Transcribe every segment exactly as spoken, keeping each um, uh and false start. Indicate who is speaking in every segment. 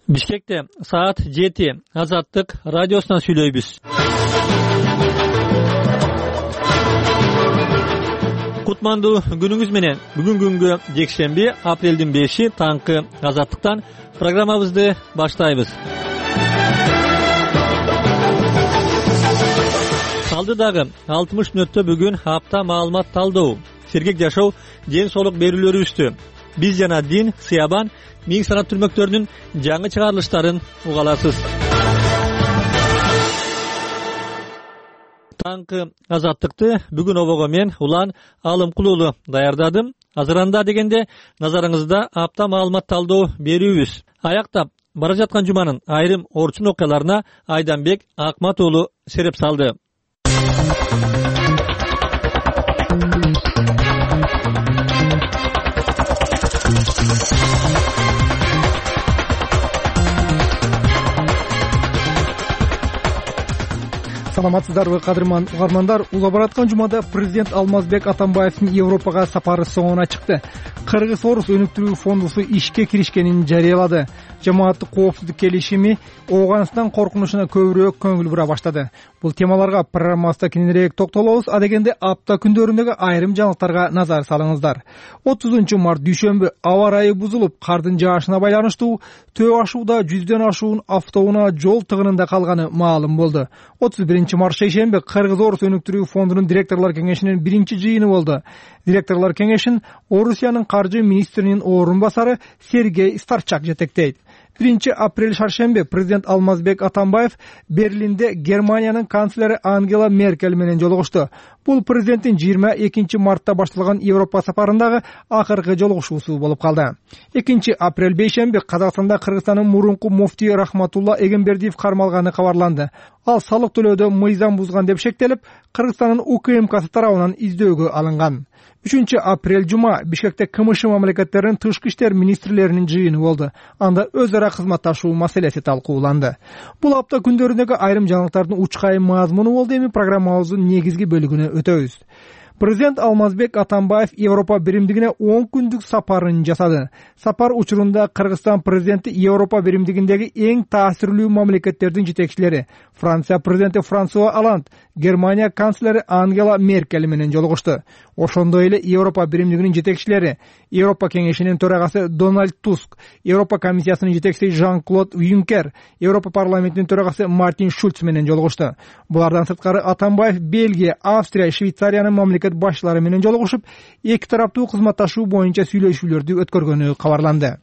Speaker 1: Бишкекте саат жети Азаттык радиосунан сүйлөйбүз. Кутмандуу күнүңүз менен. Бүгүн күнгө жекшемби, апрелдин беши таңкы Азаттыктан программабызды баштайбыз. Алдыдагы алтымыш мүнөттө бүгүн апта маалымат талдоо, сергек жашоо, ден соолук берүүлөрүбүздү биз жана дин, сыябан, миң санат түрмөктөрүнүн жаңы чыгарылыштарын уга аласыз. Таңкы Азаттыкты бүгүн обого мен Улан Алымкулуулу даярдадым. Азыранда дегенде назарыңызда апта маалымат талдоо берүүбүз. Аяктап бара жаткан жуманын айрым орчун окуяларына Айданбек Акмат уулу сереп салды.
Speaker 2: Саламатсыздарбы, кадырман угармандар? Ула бараткан жумада президент Алмазбек Атамбаевдин Европага сапары соңуна чыкты. Кыргыз-Орус өнүктүрүү фондусу ишке киришкенин жарыялады. Жамааттык коопсуздук келишими Ооганстан коркунучуна көбүрөөк көңүл бура баштады. Бул темаларга программабызда кененирээк токтолобуз. А дегенде апта күндөрүндөгү айрым жаңылыктарга назар салыңыздар. отузунчу март дүйшөмбү аба ырайы бузулуп, кардын жаашына байланыштуу Төө ашууда жүздөн ашуун автоунаа жол тыгынында калганы маалым болду. отуз биринчи март шейшемби Кыргыз-Орус өнүктүрүү фондунун директорлор кеңешинин биринчи жыйыны болду. Директорлор кеңешин Орусиянын каржы министринин орун басары Сергей Старчак жетектейт. биринчи апрель шаршемби президент Алмазбек Атамбаев Берлинде Германиянын канцлери Ангела Меркель менен жолугушту. Бул президенттин жыйырма экинчи мартта башталган Европа сапарындагы акыркы жолугушуусу болуп калды. экинчи апрель бейшемби Казакстанда Кыргызстандын мурунку муфти Рахматулла Эгембердиев кармалганы кабарланды. Ал салык төлөөдө мыйзам бузган деп шектелип, Кыргызстандын УКМКсы тарабынан издөөгө алынган. үчүнчү апрель жума Бишкекте КМШ мамлекеттеринин тышкы иштер министрлеринин жыйыны болду. Анда өз ара кызматташуу маселеси талкууланды. Бул апта күндөрүндөгү айрым жаңылыктардын учкайым мазмуну болду. Эми программабыздын негизги бөлүгүнө өтөбүз. Президент Алмазбек Атамбаев Европа биримдигине он күндүк сапарын жасады. Сапар учурунда Кыргызстан президенти Европа биримдигиндеги эң таасирлүү мамлекеттердин жетекчилери Франция президенти Франсуа Оланд, Германия канцлери Ангела Меркель менен жолугушту. Ошондой эле Европа биримдигинин жетекчилери Европа кеңешинин төрагасы Дональд Туск, Европа комиссиясынын жетекчиси Жан-Клод Юнкер, Европа парламентинин төрагасы Мартин Шульц менен жолугушту. Булардан сырткары Атамбаев Бельгия, Австрия, Швейцариянын мамлекет башчылары менен жолугушуп, эки тараптуу кызматташуу боюнча сүйлөшүүлөрдү өткөргөнү кабарланды.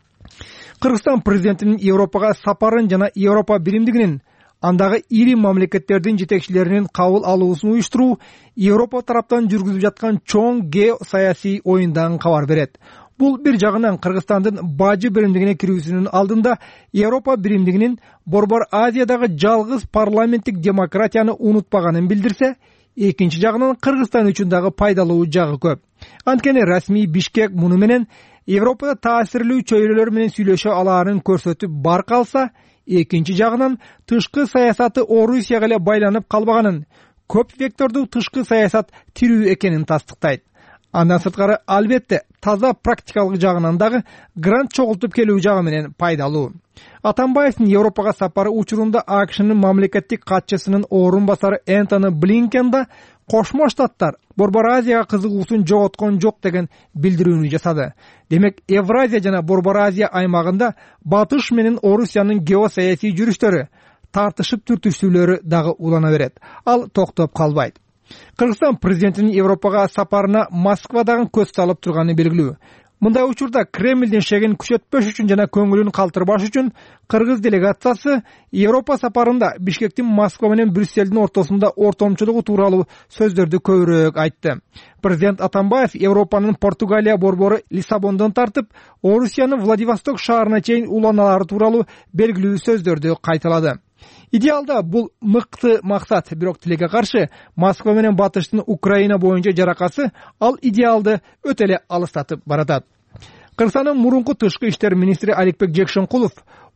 Speaker 2: Кыргызстан президентинин Европага сапарын жана Европа биримдигинин андагы ири мамлекеттердин жетекчилеринин кабыл алуусун уюштуруу Европа тараптан жүргүзүлүп жаткан чоң геосаясий оюндан кабар берет. Бул бир жагынан Кыргызстандын бажы биримдигине кирүүсүнүн алдында Европа биримдигинин Борбор Азиядагы жалгыз парламенттик демократияны унутпаганын билдирсе, экинчи жагынан Кыргызстан үчүн дагы пайдалуу жагы көп. Анткени расмий Бишкек муну менен Европада таасирлүү чөйрөлөр менен сүйлөшө алаарын көрсөтүп бар калса, экинчи жагынан тышкы саясаты Орусияга эле байланып калбаганын, көп вектордуу тышкы саясат тирүү экенин тастыктайт. Андан сырткары албетте таза практикалык жагынан дагы грант чогултуп келүү жагы менен пайдалуу. Атамбаевдин Европага сапары учурунда АКШнын мамлекеттик катчысынын орун басары Энтони Блинкен да Кошмо Штаттар Борбор Азияга кызыгуусун жоготкон жок деген билдирүүнү жасады. Демек, Евразия жана Борбор Азия аймагында Батыш менен Орусиянын геосаясий жүрүштөрү, тартышып түртүштүүлөрү дагы улана берет. Ал токтоп калбайт. Кыргызстан президентинин Европага сапарына Москвадагы көз салып турганы белгилүү. Мындай учурда Кремлдин шегин күчөтпөш үчүн жана көңүлүн калтырбаш үчүн Кыргыз делегациясы Европа сапарында Бишкектин Москва менен Брюссельдин ортосунда ортомчулугу тууралуу сөздөрдү көбүрөөк айтты. Президент Атамбаев Европанын Португалия борбору Лиссабондон тартып, Орусиянын Владивосток шаарына чейин уланалары тууралуу белгилүү сөздөрдү кайталады. Идеалда бул мыкты максат, бирок тилекке каршы Москва менен Батыштын Украина боюнча жаракасы ал идеалды өтө эле алыстатып баратат. Кыргызстандын мурунку тышкы иштер министри Аликбек Жекшенкулов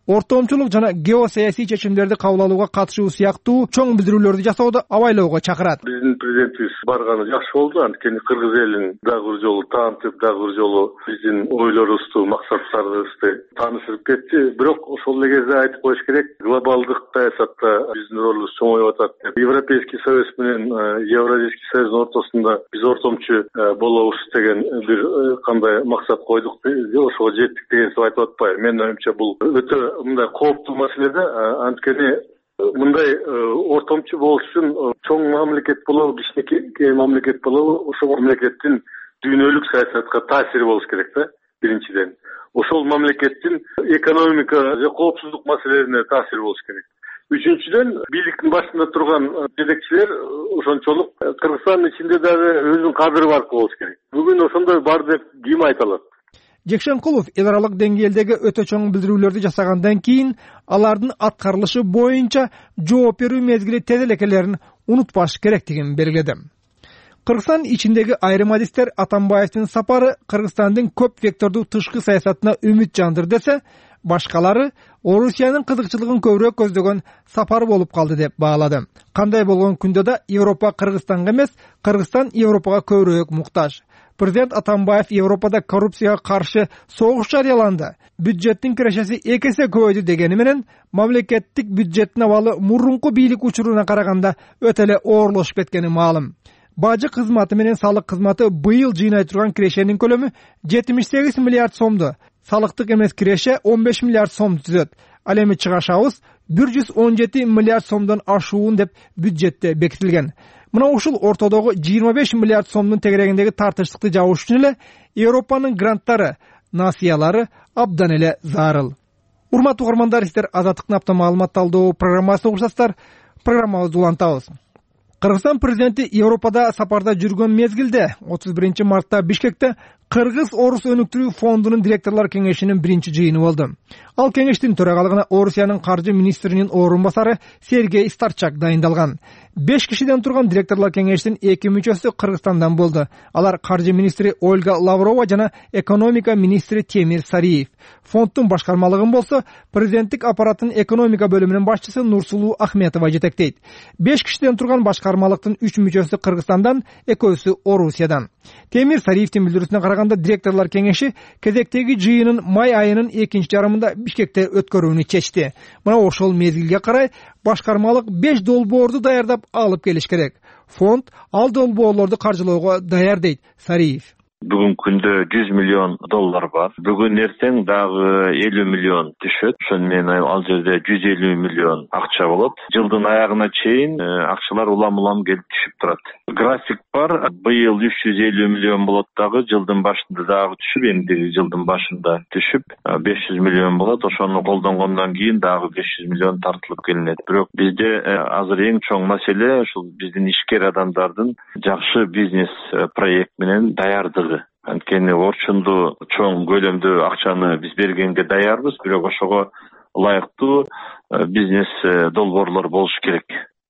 Speaker 2: ортомчулук жана геосаясий чечимдерди кабыл алууга катышуу сыяктуу чоң билдирүүлөрдү жасоодо абайлоого чакырат.
Speaker 3: Биздин президентибиз барганы жакшы болду. Анткени кыргыз элин дагы бир жолу таанытып, дагы бир жолу биздин ойлорубузду, максаттарыбызды таанышып кетти. Бирок ошол эле кезде айтып коюш керек, глобалдык саясатта биздин ролубуз чоңоюп атат деп. Европейский союз менен Евразийский союздун ортосунда биз ортомчу болобуз деген бир кандай максат койдук, ошого жеттик деген сөз айтып атпайбы. Менин оюмча бул өтө мындай кооптуу маселе да. Анткени мындай ортомчу болуш үчүн чоң мамлекет болобу, кичинекей мамлекет болобу, ошол мамлекеттин дүйнөлүк саясатка таасири болуш керек да. Биринчиден, ошол мамлекеттин экономика же коопсуздук маселелерине таасири болуш керек. Үчүнчүдөн, бийликтин башында турган жетекчилер ошончолук Кыргызстандын ичинде дагы өзүнүн кадыры бар болуш керек. Бүгүн ошондой бар деп ким айта алат?
Speaker 2: Жекшенкулов эл аралык деңгээлдеги өтө чоң билдирүүлөрдү жасагандан кийин алардын аткарылышы боюнча жооп берүү мезгили тез элекелерин унутпаш керектигин белгиледи. Кыргызстан ичиндеги айрым адистер Атамбаевдин сапары Кыргызстандын көп вектордуу тышкы саясатына үмүт жандыр десе, башкалары Орусиянын кызыкчылыгын көбүрөөк көздөгөн сапар болуп калды деп баалады. Кандай болгон күндө да Европа Кыргызстанга эмес, Кыргызстан Европага көбүрөөк муктаж. Президент Атамбаев Европада коррупцияга каршы согуш жарыяланды. Бюджеттин кирешеси эки эсе көбөйдү дегени менен мамлекеттик бюджеттин абалы мурунку бийлик учуруна караганда өтө эле оорлошуп кеткени маалым. Бажы кызматы менен салык кызматы быйыл жыйнай турган кирешенин көлөмү жетимиш сегиз миллиард сомду, салыктык эмес киреше он беш миллиард сом түзөт. Ал эми чыгашабыз бир жүз он жети миллиард сомдон ашуун деп бюджетте бекитилген. Мына ушул ортодогу жыйырма беш миллиард сомдун тегерегиндеги тартыштыкты жабыш үчүн эле Европанын гранттары, насыялары абдан эле зарыл. Урматтуу угармандар, сиздер Азаттыктын апта маалымат талдоо программасын угушасыздар. Программабызды улантабыз. Кыргызстан президенти Европада сапарда жүргөн мезгилде отуз биринчи мартта Бишкекте Кыргыз-Орус өнүктүрүү фондунун директорлор кеңешинин биринчи жыйыны болду. Ал кеңештин төрагалыгына Орусиянын каржы министринин орун басары Сергей Старчак дайындалган. беш кишиден турган директорлор кеңешинин эки мүчөсү Кыргызстандан болду. Алар каржы министри Ольга Лаврова жана экономика министри Темир Сариев. Фонддун башкармалыгын болсо президенттик аппараттын экономика бөлүмүнүн башчысы Нурсулуу Ахметова жетектейт. беш кишиден турган башкармалыктын үч мүчөсү Кыргызстандан, экөөсү Орусиядан. Темир Сариевдин билдирүүсүнө караганда директорлор кеңеши кезектеги жыйынын май айынын экинчи жарымында Бишкекте өткөрүүнү чечти. Мына ошол мезгилге карай башкармалык беш долбоорду даярдап алып келиш керек. Фонд ал долбоорлорду каржылоого даяр дейт Сариев.
Speaker 4: Бүгүнкү күндө жүз миллион доллар бар. Бүгүн эртең дагы элүү миллион түшөт. Ошону менен ал жерде жүз элүү миллион акча болот. Жылдын аягына чейин акчалар улам-улам келип түшүп турат. График бар. Быйыл үч жүз элүү миллион болот дагы, жылдын башында дагы түшүп, эмдиги жылдын башында түшүп беш жүз миллион болот. Ошону колдонгондон кийин дагы беш жүз миллион тартылып келинет. Бирок бизде азыр эң чоң маселе ушул биздин ишкер адамдардын жакшы бизнес проект менен даярдыгы. Анткени орчунду чоң көлөмдө акчаны биз бергенге даярбыз, бирок ошого ылайыктуу бизнес долбоорлор болуш керек.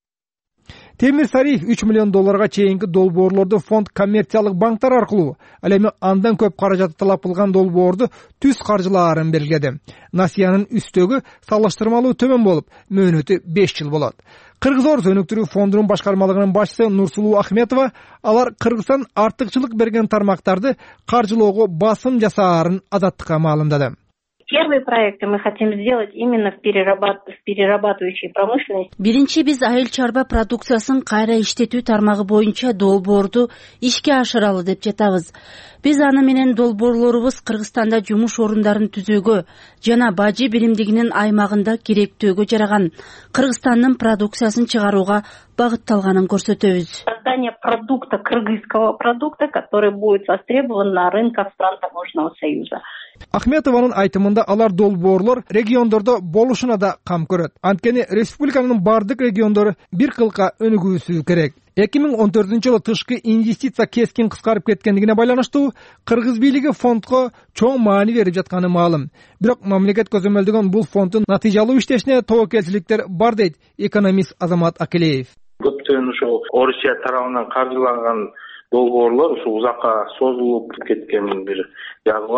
Speaker 2: Темир Сариев үч миллион долларга чейинки долбоорлорду фонд коммерциялык банктар аркылуу, ал эми андан көп каражат талап кылган долбоорду түз каржылаарын белгиледи. Насыянын үстөгү салыштырмалуу төмөн болуп, мөөнөтү беш жыл болот. Кыргыз-Орус өнүктүрүү фондунун башкармалыгынын башчысы Нурсулуу Ахметова алар Кыргызстан артыкчылык берген тармактарды каржылоого басым жасаарын Азаттыкка маалымдады.
Speaker 5: Первые проекты мы хотим сделать именно в, перерабат... в перерабатывающей промышленности.
Speaker 6: Биринчи биз айыл чарба продукциясын кайра иштетүү тармагы боюнча долбоорду ишке ашыралы деп жатабыз. Биз аны менен долбоорлорубуз Кыргызстанда жумуш орундарын түзүүгө жана бажы биримдигинин аймагында керектөөгө жараган Кыргызстандын продукциясын чыгарууга багытталганын көрсөтөбүз.
Speaker 5: Создание продукта, кыргызского продукта, который будет востребован на рынках стран Таможенного союза.
Speaker 2: Ахметованын айтымында алар долбоорлор региондордо болушуна да кам көрөт. Анткени республиканын бардык региондору бир кылка өнүгүүсү керек. эки миң он төртүнчү жылы тышкы инвестиция кескин кыскарып кеткендигине байланыштуу Кыргыз бийлиги фондко чоң маани берип жатканы маалым. Бирок мамлекет көзөмөлдөгөн бул фонддун натыйжалуу иштешине тобокелчиликтер бар дейт экономист Азамат Акелеев.
Speaker 7: Көптөн ошол Орусия тарабынан каржыланган долбоорлор ушу узакка созулуп кеткен бир жагы бар.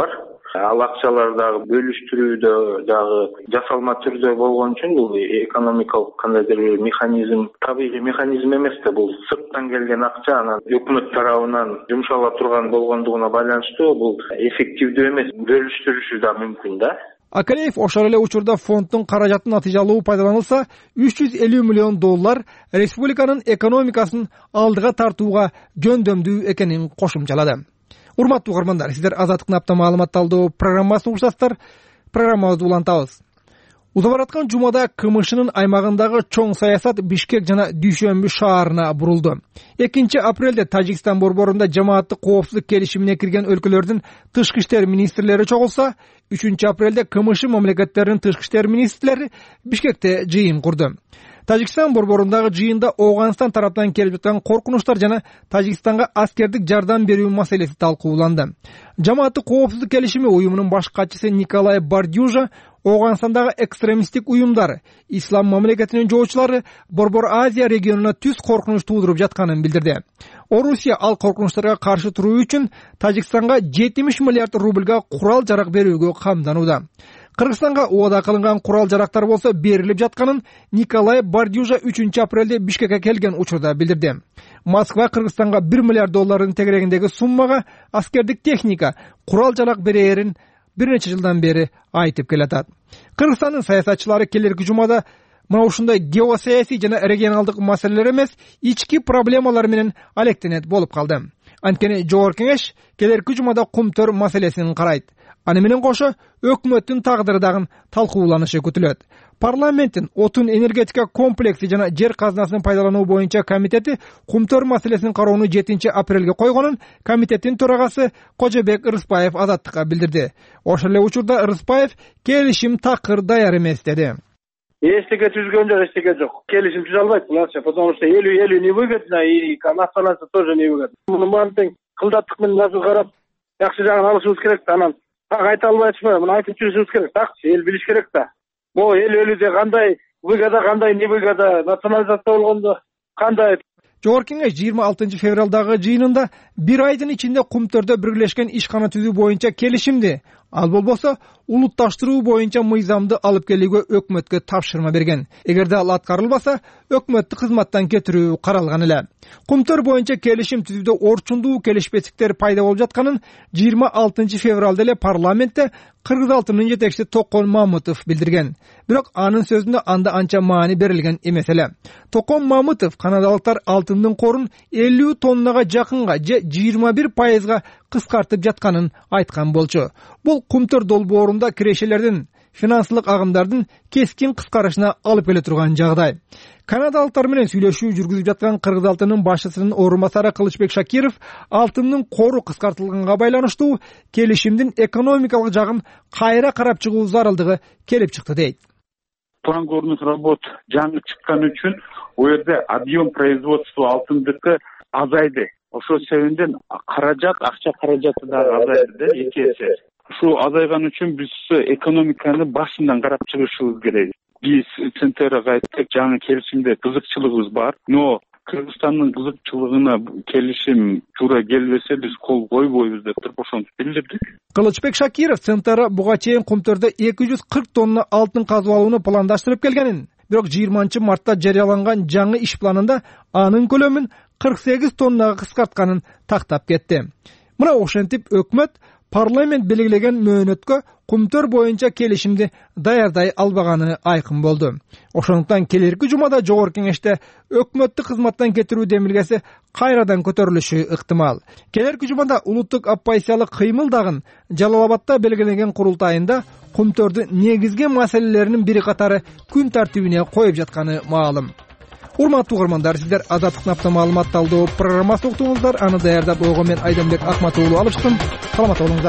Speaker 7: Ал акчалар дагы бөлүштүрүүдө дагы жасалма түрдө болгон үчүн бул экономикалык кандайдыр бир механизм, табигый механизм эмес да, бул сырттан келген акча анан өкмөт тарабынан жумшала турган болгондугуна байланыштуу бул эффективдүү эмес, бөлүштүрүшү да мүмкүн да.
Speaker 2: Акалиев ошол эле учурда фонддун каражаты натыйжалуу пайдаланылса, үч жүз элүү миллион доллар республиканын экономикасын алдыга тартууга жөндөмдүү экенин кошумчалады. Урматтуу угармандар, сиздер Азаттыктын апта маалымат талдоо программасын угушасыздар. Программабызды улантабыз. Уза бараткан жумада КМШнын аймагындагы чоң саясат Бишкек жана Дүйшөмбү шаарына бурулду. экинчи апрелде Тажикстан борборунда жамааттык коопсуздук келишимине кирген өлкөлөрдүн тышкы иштер министрлери чогулса, үчүнчү апрелде КМШ мамлекеттеринин тышкы иштер министрлери Бишкекте жыйын курду. Тажикстан борборундагы жыйында Ооганстан тараптан келип жаткан коркунучтар жана Тажикстанга аскердик жардам берүү маселеси талкууланды. Жамааттык коопсуздук келишими уюмунун баш катчысы Николай Бардюжа Ооганстандагы экстремисттик уюмдар, ислам мамлекетинин жоочулары Борбор Азия регионуна түз коркунуч туудуруп жатканын билдирди. Орусия ал коркунучтарга каршы туруу үчүн Тажикстанга жетимиш миллиард рубльга курал жарак берүүгө камданууда. Кыргызстанга убада кылынган курал жарактар болсо берилип жатканын Николай Бардюжа үчүнчү апрелде Бишкекке келген учурда билдирди. Москва Кыргызстанга бир миллиард доллардын тегерегиндеги суммага аскердик техника, курал жарак берээрин бир нече жылдан бери айтып келатат. Кыргызстандын саясатчылары келерки жумада мына ушундай геосаясий жана регионалдык маселелер эмес, ички проблемалар менен алектенет болуп калды. Анткени Жогорку Кеңеш келерки жумада кумтөр маселесин карайт. Аны менен кошо өкмөттүн тагдыры дагы талкууланышы күтүлөт. Парламенттин отун энергетика комплекси жана жер казынасын пайдалануу боюнча комитети кумтөр маселесин кароону жетинчи апрелге койгонун комитеттин төрагасы Кожобек Ырыспаев Азаттыкка билдирди. Ошол эле учурда Ырыспаев келишим такыр даяр эмес деди.
Speaker 7: Эчтеке түзгөн жок, эчтеке жок. Келишим түзө албайт буларча, потому что элүү элүү невыгодно и останется тоже невыгодно. Муну мантең кылдаттык менен назы карап, жакшы жагын алышыбыз керек да, анан так айта албайчымы, муну айтып жүрүшүбүз керек. Такчы эл билиш керек да. Могу эл өлүүдө кандай выгода, кандай невыгода, национализация болгондо кандай.
Speaker 2: Жогорку Кеңеш жыйырма алтынчы февралдагы жыйынында бир айдын ичинде кумтөрдө биргелешкен ишкана түзүү боюнча келишимди, ал болбосо улутташтыруу боюнча мыйзамды алып келүүгө өкмөткө тапшырма берген. Эгерде ал аткарылбаса, өкмөттү кызматтан кетирүү каралган эле. Кумтөр боюнча келишим түзүүдө орчундуу келишпестиктер пайда болуп жатканын жыйырма алтынчы февралда эле парламентте Кыргыз алтынынын жетекчиси Токон Мамытов билдирген. Бирок анын сөзүндө анда анча маани берилген эмес эле. Токон Мамытов канадалыктар алтындын корун элүү тоннага жакынга же жыйырма бир пайызга кыскартып жатканын айткан болчу. Бул кумтөр долбоорунда кирешелердин, финансылык агымдардын кескин кыскарышына алып келе турган жагдай. Канадалыктар менен сүйлөшүү жүргүзүп жаткан Кыргыз алтынынын башчысынын орун басары Кылычбек Шакиров алтындын кору кыскартылганга байланыштуу келишимдин экономикалык жагын кайра карап чыгуу зарылдыгы келип чыкты дейт.
Speaker 8: План горных работ жаңы чыккан үчүн у жерде объем производства алтындыкы азайды. Ошол себептен каражат, акча каражаты да азайды да эки эсе. Ушул азайган үчүн биз экономиканы башынан карап чыгышыбыз керек. Биз Центрага айттык, жаңы келишимде кызыкчылыгыбыз бар, но Кыргызстандын кызыкчылыгына келишим туура келбесе биз кол койбойбуз деп туруп ошентип билдирдик.
Speaker 2: Кылычбек Шакиров Центр буга чейин кумтөрдө эки жүз кырк тонна алтын казып алууну пландаштырып келгенин, бирок жыйырманчы мартта жарыяланган жаңы иш планында анын көлөмүн кырк сегиз тоннага кыскартканын тактап кетти. Мына ошентип өкмөт парламент белгилеген мөөнөткө кумтөр боюнча келишимди даярдай албаганы айкын болду. Ошондуктан келерки жумада Жогорку Кеңеште өкмөттү кызматтан кетирүү демилгеси кайрадан көтөрүлүшү ыктымал. Келерки жумада улуттук оппозициялык кыймыл дагы Жалал Абадта белгиленген курултайында кумтөрдүн негизги маселелеринин бири катары күн тартибине коюп жатканы маалым. Урматтуу угармандар, сиздер Азаттыктын апта маалымат талдоо программасын уктуңуздар. Аны даярдап койгон мен Айдамбек Акмат уулу алыштым. Саламат болуңуздар.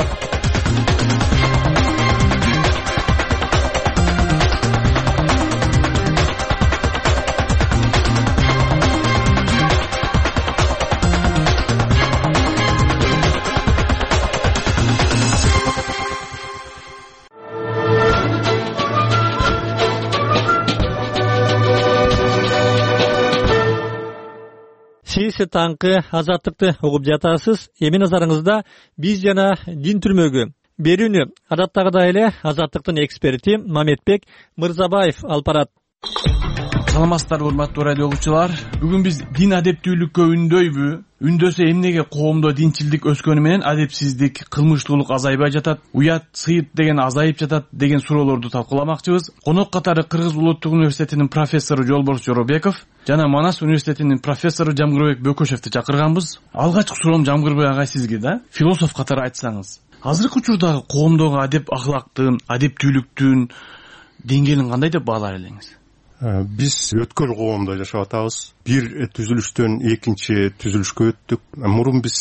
Speaker 1: Сиз таңкы Азаттыкты угуп жатасыз. Эми назарыңызда биз жана дин түрмөгү Берүүнү адаттагыдай эле Азаттыктын эксперти Мамедбек Мырзабаев алып барат.
Speaker 9: Саламатсыздарбы урматтуу радио угуучулар. Бүгүн биз дин адептүүлүккө үндөйбү? Үндөсө эмнеге коомдо динчилдик өскөнү менен адепсиздик, кылмыштуулук азайбай жатат, уят, сыйыт деген азайып жатат деген суроолорду талкууламакчыбыз. Конок катары Кыргыз улуттук университетинин профессору Жолборс Жоробеков жана Манас университетинин профессору Жамгырбек Бөкөшевди чакырганбыз. Алгачкы суроом Жамгырбек агай сизге да, философ катары айтсаңыз, азыркы учурдагы коомдогу адеп ахлактын, адептүүлүктүн деңгээлин кандай деп баалар элеңиз?
Speaker 10: Биз өткөл коомдо жашап атабыз. Бир түзүлүштөн экинчи түзүлүшкө өттүк. Мурун биз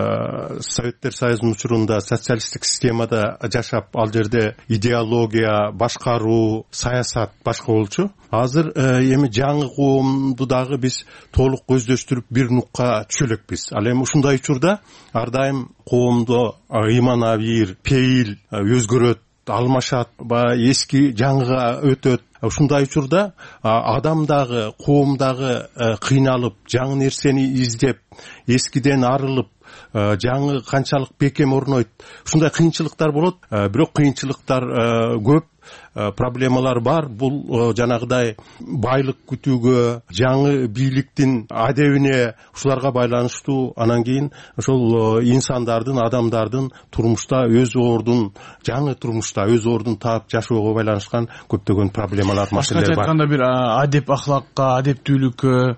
Speaker 10: Советтер Союзунун учурунда социалисттик системада жашап, ал жерде идеология, башкаруу, саясат башка болчу. Азыр эми жаңы коомду дагы биз толук көздөштүрүп бир нукка түшө элекпиз. Ал эми ушундай учурда ар дайым коомдо ыйман абийир, пейил өзгөрөт, алмашат, баягы эски жаңыга өтөт. Ушундай учурда адам дагы, коом дагы кыйналып, жаңы нерсени издеп, эскиден арылып, жаңы канчалык бекем орнойт. Ушундай кыйынчылыктар болот, бирок кыйынчылыктар көп, проблемалар бар. Бул жанагыдай байлык күтүүгө, жаңы бийликтин адебине, ушуларга байланыштуу. Анан кийин ошол инсандардын, адамдардын турмушта өз ордун, жаңы турмушта өз ордун таап жашоого байланышкан көптөгөн проблемалар, маселелер бар.
Speaker 9: Башкача айтканда бир адеп ахлакка, адептүүлүккө,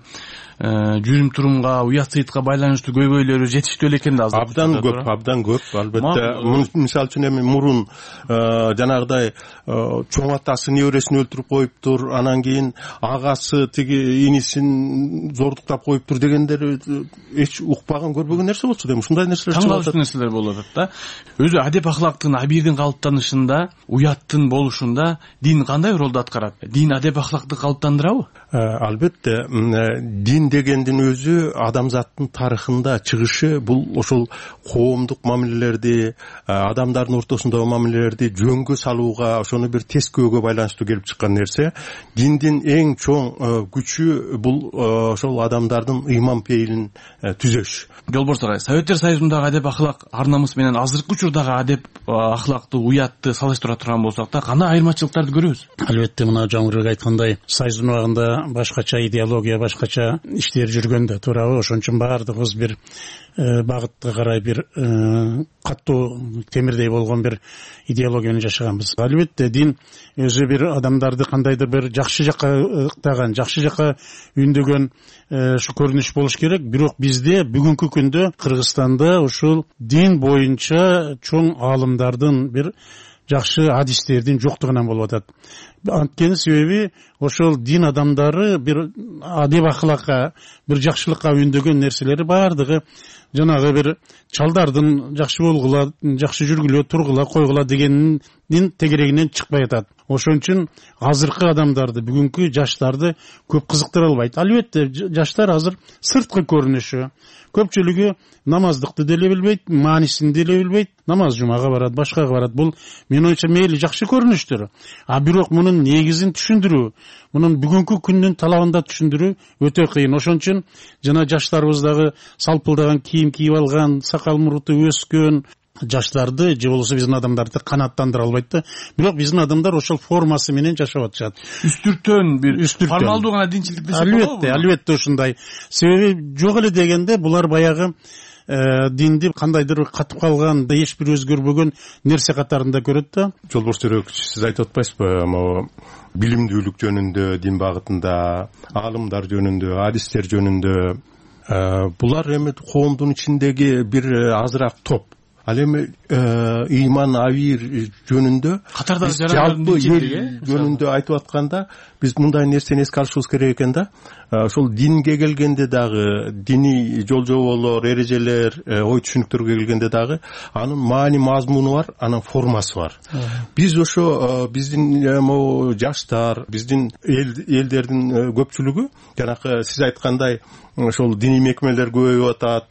Speaker 9: жүрүм турумга, уят сыйытка байланыштуу көйгөйлөрү жетиштүү эле экен да азыр.
Speaker 10: Абдан көп, абдан көп. Албетте, мисалы үчүн эми мурун жанагыдай чоң атасы небересин өлтүрүп коюптур, анан кийин агасы тиги инисин зордуктап коюптур дегендер эч укпаган, көрбөгөн нерсе болчу дейм. Ушундай нерселер
Speaker 9: чыгып атат. Нерселер болуп атат да. Өзү адеп ахлактын, абийирдин калыптанышында, уяттын болушунда дин кандай ролду аткарат? Дин адеп ахлакты калыптандырабы?
Speaker 10: Албетте, дин дегендин өзү адамзаттын тарыхында чыгышы бул ошол коомдук мамилелерди, адамдардын ортосундагы мамилелерди жөнгө салууга, ошону бир тескөөгө байланыштуу келип чыккан нерсе. Диндин эң чоң күчү бул ошол адамдардын ыйман пейилин түзөш.
Speaker 9: Жолборс агай, Советтер Союзундагы адеп ахлак ар намыс менен азыркы учурдагы адеп ахлакты, уятты салыштыра турган болсок да, кандай айырмачылыктарды көрөбүз?
Speaker 11: Албетте, мына Жамгырбек айткандай, Союздун убагында башкача идеология, башкача иштер жүргөн да, туурабы? Ошон үчүн баардыгыбыз бир багытка карай бир каттуу темирдей болгон бир идеология менен жашаганбыз. Албетте, дин өзү бир адамдарды кандайдыр бир жакшы жакка ыктаган, жакшы жакка үндөгөн ушу көрүнүш болуш керек. Бирок бизде бүгүнкү күндө Кыргызстанда ушул дин боюнча чоң аалымдардын бир жакшы адистердин жоктугунан болуп атат. Анткени себеби ошол дин адамдары бир адеп ахлакка, бир жакшылыкка үндөгөн нерселери баардыгы жанагы бир чалдардын жакшы болгула, жакшы жүргүлө, тургула, койгула дегендин тегерегинен чыкпай атат. Ошон үчүн азыркы адамдарды, бүгүнкү жаштарды көп кызыктыра албайт. Албетте, жаштар азыр сырткы көрүнүшү, көпчүлүгү намаздыкты деле билбейт, маанисин деле билбейт, намаз жумага барат, башкага барат. Бул мен ойча мейли жакшы көрүнүштөр. А бирок мунун негизин түшүндүрүү, мунун бүгүнкү күндүн талабында түшүндүрүү өтө кыйын. Ошон үчүн жана жаштарыбыздагы салпылдаган кийим кийип алган, сакал муруту өскөн жаштарды же болбосо биздин адамдарды канааттандыра албайт да. Бирок биздин адамдар ошол формасы менен жашап атышат.
Speaker 9: Үстүртөн бир формалдуу гана динчилик десек болобу?
Speaker 11: Албетте, албетте ушундай. Себеби жок эле дегенде булар баягы динди кандайдыр катып калган, эч бир өзгөрбөгөн нерсе катарында көрөт да.
Speaker 10: Жолборс Жоробеков, сиз айтып атпайсызбы, могу билимдүүлүк жөнүндө, дин багытында, аалымдар жөнүндө, адистер жөнүндө? Булар эми коомдун ичиндеги бир азыраак топ. Ал эми ыйман абийир жөнүндө, жалпы эл жөнүндө айтып атканда, биз мындай нерсени эске алышыбыз керек экен да. Ошол динге келгенде дагы, диний жол-жоболор, эрежелер, ой түшүнүктөргө келгенде дагы анын маани мазмуну бар, анын формасы бар. Биз ошо биздин жаштар, биздин элдердин көпчүлүгү жанакы сиз айткандай ошол диний мекемелер көбөйүп атат,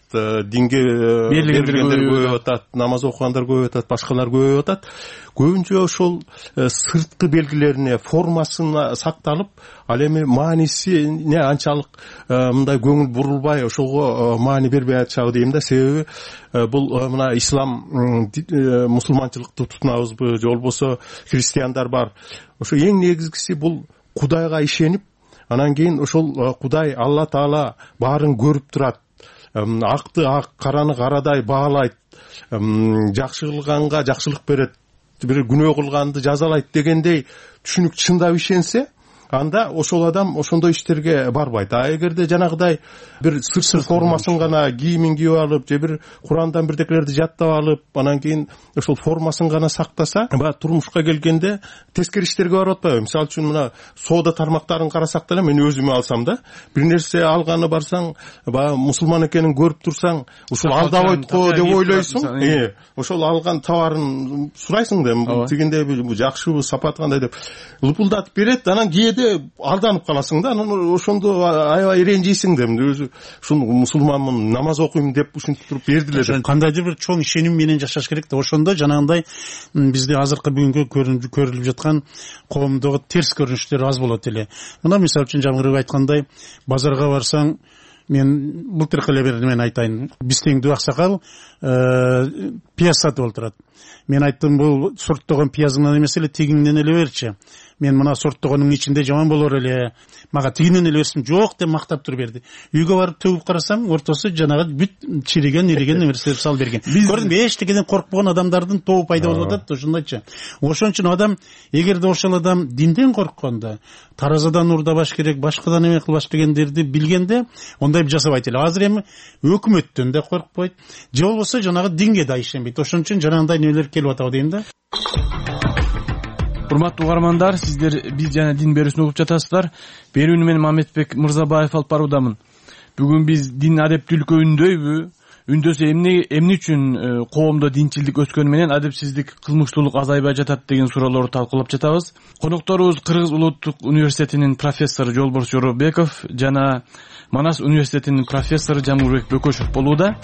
Speaker 10: динге берилгендер көбөйүп атат, намаз окугандар көбөйүп атат, башкалар көбөйүп атат. Көбүнчө ошол сырткы белгилерине, формасына сакталып, ал эми маанисине анчалык мындай көңүл бурулбай, ошого маани бербей атышабы дейм да. Себеби бул мына ислам, мусулманчылыкты тутунабызбы, же болбосо христиандар бар. Ошо эң негизгиси бул Кудайга ишенип, анан кийин ошол Кудай Алла Таала баарын көрүп турат. Акты ак, караны карадай баалайт. Жакшы кылганга жакшылык берет, бир күнөө кылганды жазалайт дегендей түшүнүк чындап ишенсе, анда ошол адам ошондой иштерге барбайт. А эгерде жанагыдай бир сырткы формасын гана кийимин кийип алып, же бир Курандан бирдекелерди жаттап алып, анан кийин ошол формасын гана сактаса, баягы турмушка келгенде тескери иштерге барып атпайбы? Мисалы үчүн мына соода тармактарын карасак деле, мен өзүмө алсам да, бир нерсе алганы барсаң, баягы мусулман экенин көрүп турсаң, ушул алдабайт го деп ойлойсуң. Э, ошол алган товарын сурайсың да, тигиндей жакшыбы, сапаты кандай деп лупулдатып берет, анан алданып каласың да, анан ошондо аябай ренжисиң да. Өзү ушул мусулманмын, намаз окуйм деп ушинтип туруп бердиле деп.
Speaker 11: Кандайдыр бир чоң ишеним менен жашаш керек да. Ошондо жанагындай бизде азыркы бүгүнкү көрүлүп жаткан коомдогу терс көрүнүштөр аз болот эле. Мына мисалы үчүн жаңырып айткандай, базарга барсаң, мен былтыркы эле бир мен айтайын, Бистеңдүү аксакал пияз сатып олтурат. Мен айттым, бул сорттогон пиязыңдан эмес эле тигиңден эле берчи. Мен мына сорттогонун ичинде жаман болор эле, мага тигинен эле берсин, жок деп мактап туруп берди. Үйгө барып төгүп карасам, ортосу жанагы бүт чириген, ириген нерселерди салып берген. Көрдүм, эчтекеден коркпогон адамдардын тобу пайда болуп атат, ошондойчу. Ошон үчүн адам, эгерде ошол адам динден корккондо, таразадан урдабаш керек, башкадан эме кылбаш дегендерди билгенде, ондой жасабайт эле. Азыр эми өкмөттөн да коркпойт, же болбосо жанагы динге да ишенбейт. Ошон үчүн жанагындай нелер келип атабы дейм да.
Speaker 9: Урматтуу угармандар, сиздер биз жана дин берүүсүн угуп жатасыздар. Берүүнү мен Мамедбек Мырзабаев алып баруудамын. Бүгүн биз дин адептүүлүккө үндөйбү? Үндөсө эмне эмне үчүн коомдо динчилдик өскөнү менен адепсиздик, кылмыштуулук азайбай жатат деген суроолорду талкуулап жатабыз. Конокторубуз Кыргыз Улуттук университетинин профессору Жолборс Жоробеков жана Манас университетинин профессору Жамурбек Бөкөшев болууда.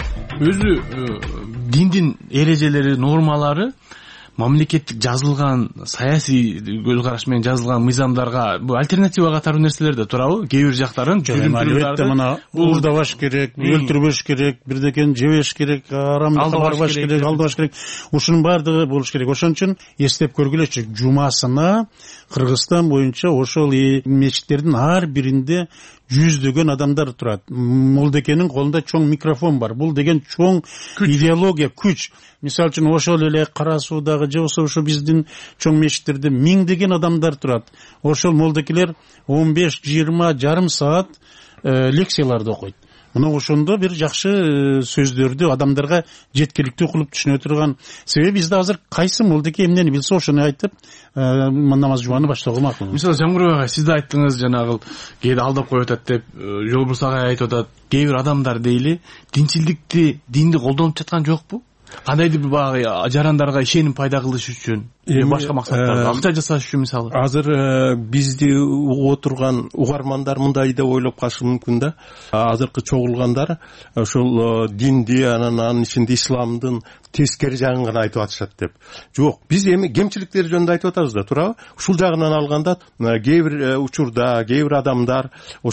Speaker 9: Өзү диндин эрежелери, нормалары мамлекеттик жазылган саясий көз караш менен жазылган мыйзамдарга бул альтернатива катары нерселер да турабы? Кээ бир жактарын
Speaker 11: албетте мына уурдабаш керек, өлтүрбөш керек, бирдекени жебеш керек, арамдыкка барбаш керек, алдабаш керек. Ушунун баардыгы болуш керек. Ошон үчүн эстеп көргүлөчү, жумасына Кыргызстан боюнча ошол мечиттердин ар биринде жүздөгөн адамдар турат. Молдекенин колунда чоң микрофон бар. Бул деген чоң идеология, күч. Мисалы үчүн ошол эле Кара Суудагы же болбосо ошо биздин чоң мечиттерде миңдеген адамдар турат. Ошол молдекелер он беш жыйырма жарым саат лекцияларды окуйт. Мына ошондо бир жакшы сөздөрдү адамдарга жеткиликтүү кылып түшүнө турган. Себеби бизде азыр кайсы молдеке эмнени билсе ошону айтып, намаз жуманы баштоого макул.
Speaker 9: Мисалы Жамурбек ага, сиз да айттыңыз, жанагы кээде алдап коюп атат деп, Жолборс ага айтып атат. Кээ бир адамдар дейли, динчилдикти, динди колдонуп жаткан жокпу? Кандайдыр бир баягы жарандарга ишеним пайда кылыш үчүн, же башка максаттарда, акча жасаш үчүн мисалы.
Speaker 10: Азыр бизди угуп отурган угармандар мындай деп ойлоп калышы мүмкүн да. Азыркы чогулгандар ошол динди, анан анын ичинде исламдын тескери жагын гана айтып атышат деп. Жок, биз эми кемчиликтери жөнүндө айтып атабыз да, туурабы? Ушул жагынан алганда кээ бир учурда, кээ бир адамдар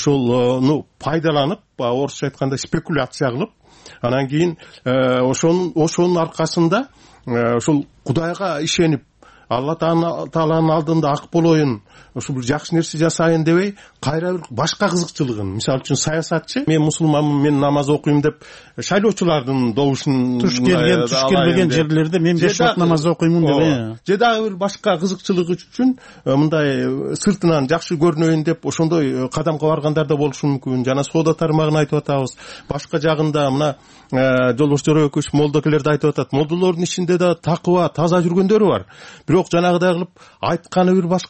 Speaker 10: ошолну пайдаланып, орусча айтканда спекуляция кылып, анан кийин ошонун ошонун аркасында ошол Кудайга ишенип, Алла Тааланын алдында ак болоюн, ошо бир жакшы нерсе жасайын дебей, кайра бир башка кызыкчылыгын, мисалы үчүн саясатчы, мен мусулманмын, мен намаз окуйм деп шайлоочулардын добушун
Speaker 11: туш келген, туш келбеген жерлерде мен беш вакыт намаз окуймун деп,
Speaker 10: же дагы бир башка кызыкчылыгы үчүн мындай сыртынан жакшы көрүнөйүн деп ошондой кадамга баргандар да болушу мүмкүн. Жана соода тармагын айтып атабыз. Башка жагында мына Жолборс Жоробеков молдокелерди айтып атат. Молдолордун ичинде да такыба, таза жүргөндөр бар. Бирок жанагыдай кылып айтканы бир башка,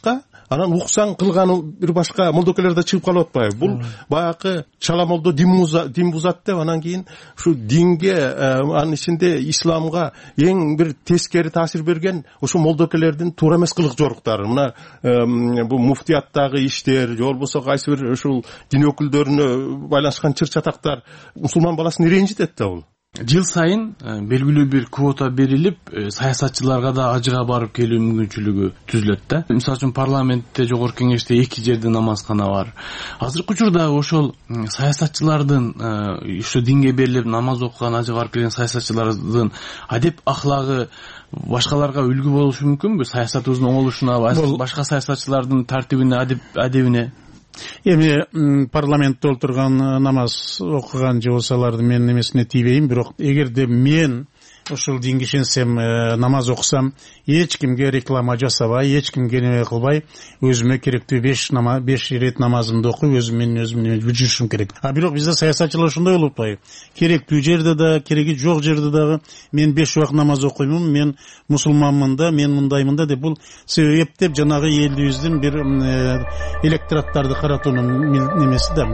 Speaker 10: анан уксаң кылганы бир башка молдокелер да чыгып калып атпайбы? Бул баягы чала молдо дин бузат деп, анан кийин ушу динге, анын ичинде исламга эң бир тескери таасир берген ошо молдокелердин туура эмес кылык жоруктары. Мына бул муфтияттагы иштер, же болбосо кайсы бир ушул дин өкүлдөрүнө байланышкан чыр чатактар мусулман баласын ренжитет да бул.
Speaker 9: Жыл сайын белгилүү бир квота берилип, саясатчыларга да ажыга барып келүү мүмкүнчүлүгү түзүлөт да. Мисалы үчүн парламентте, жогорку кеңеште эки жерде намазкана бар. Азыркы учурда ошол саясатчылардын, ошо динге берилип намаз окуган, ажыга барып келген саясатчылардын адеп ахлагы башкаларга үлгү болушу мүмкүнбү? Саясатыбыздын оңолушуна, башка саясатчылардын тартибине, адебине?
Speaker 11: Эми парламентте отурган, намаз окуган же болсаларды менин эмесине тийбейм, бирок эгерде мен ошол динге ишенсем, намаз окусам, эч кимге реклама жасабай, эч кимге неме кылбай, өзүмө керектүү беш намаз, беш рет намазымды окуп, өзүм менен өзүм жүрүшүм керек. А бирок бизде саясатчылар ошондой болуп атпайбы? Керектүү жерде да, кереги жок жерде дагы мен беш убак намаз окуймун, мен мусулманмын да, мен мындаймын да деп, бул себептеп жанагы элибиздин бир электораттарды каратуунун немеси да.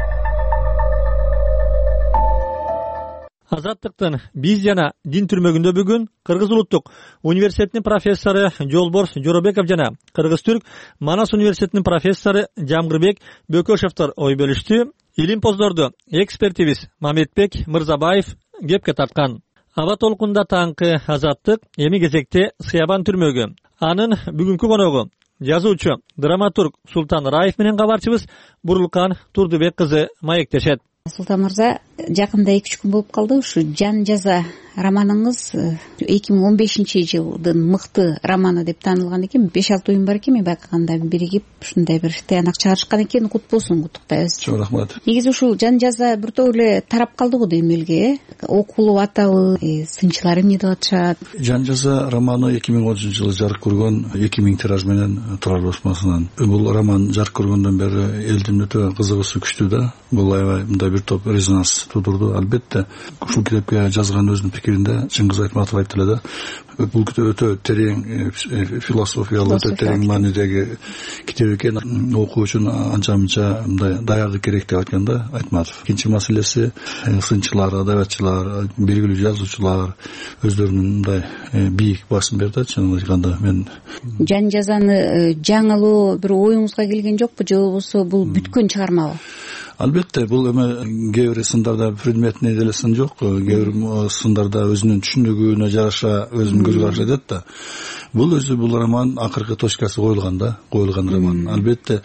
Speaker 1: Азаттыктын биз жана дин түрмөгүндө бүгүн Кыргыз улуттук университетинин профессору Жолборс Жоробеков жана Кыргыз Түрк Манас университетинин профессору Жамгырбек Бөкөшевдор ой бөлүштү. Илимпоздорду экспертибиз Мамедбек Мырзабаев кепке тарткан. Аба толкунда таңкы Азаттык эми кезекте Сыябан түрмөгү. Анын бүгүнкү коногу жазуучу, драматург Султан Раев менен кабарчыбыз Бурулкан Турдубек кызы маектешет.
Speaker 12: Султан мырза, жакында эки үч күн болуп калды, ушу Жан жаза романыңыз эки миң он бешинчи жылдын мыкты романы деп таанылган экен. беш алты уюм бар экен, мен байкаганда биригип ушундай бир тыянак чыгарышкан экен. Кут болсун, куттуктайбыз.
Speaker 13: Чоң рахмат.
Speaker 12: Негизи ушул Жан жаза бир топ эле тарап калды го дейм элге. Окулуп атабы, сынчылар эмне деп атышат?
Speaker 13: Жан жаза романы эки миң онунчу жылы жарык көргөн, эки миң тираж менен Турар басмасынан. Бул роман жарык көргөндөн бери элдин өтө кызыгуусу күчтүү да. Бул аябай мындай бир топ резонанс тудурду. Албетте ушул китепке жазган өзүнүн пикиринде Чыңгыз Айтматов айтты эле да. Бул китеп өтө терең философиялык, өтө терең маанидеги китеп экен. Окуу үчүн анча-мынча мындай даярдык керек деп айткан да Айтматов. Экинчи маселеси, сынчылар, адабиятчылар, белгилүү жазуучулар өздөрүнүн мындай бийик басым берди. Чын айтканда мен
Speaker 12: Жан жазаны жаңылоо бир оюңузга келген жокпу, же болбосо бул бүткөн чыгармабы?
Speaker 13: Албетте, бул эми кээ бир сындарда предметный деле сын жок, кээ бир сындарда өзүнүн түшүнүгүнө жараша өзүнүн көз карашы айтат да. Бул өзү бул роман акыркы точкасы коюлган да, коюлган роман. Албетте,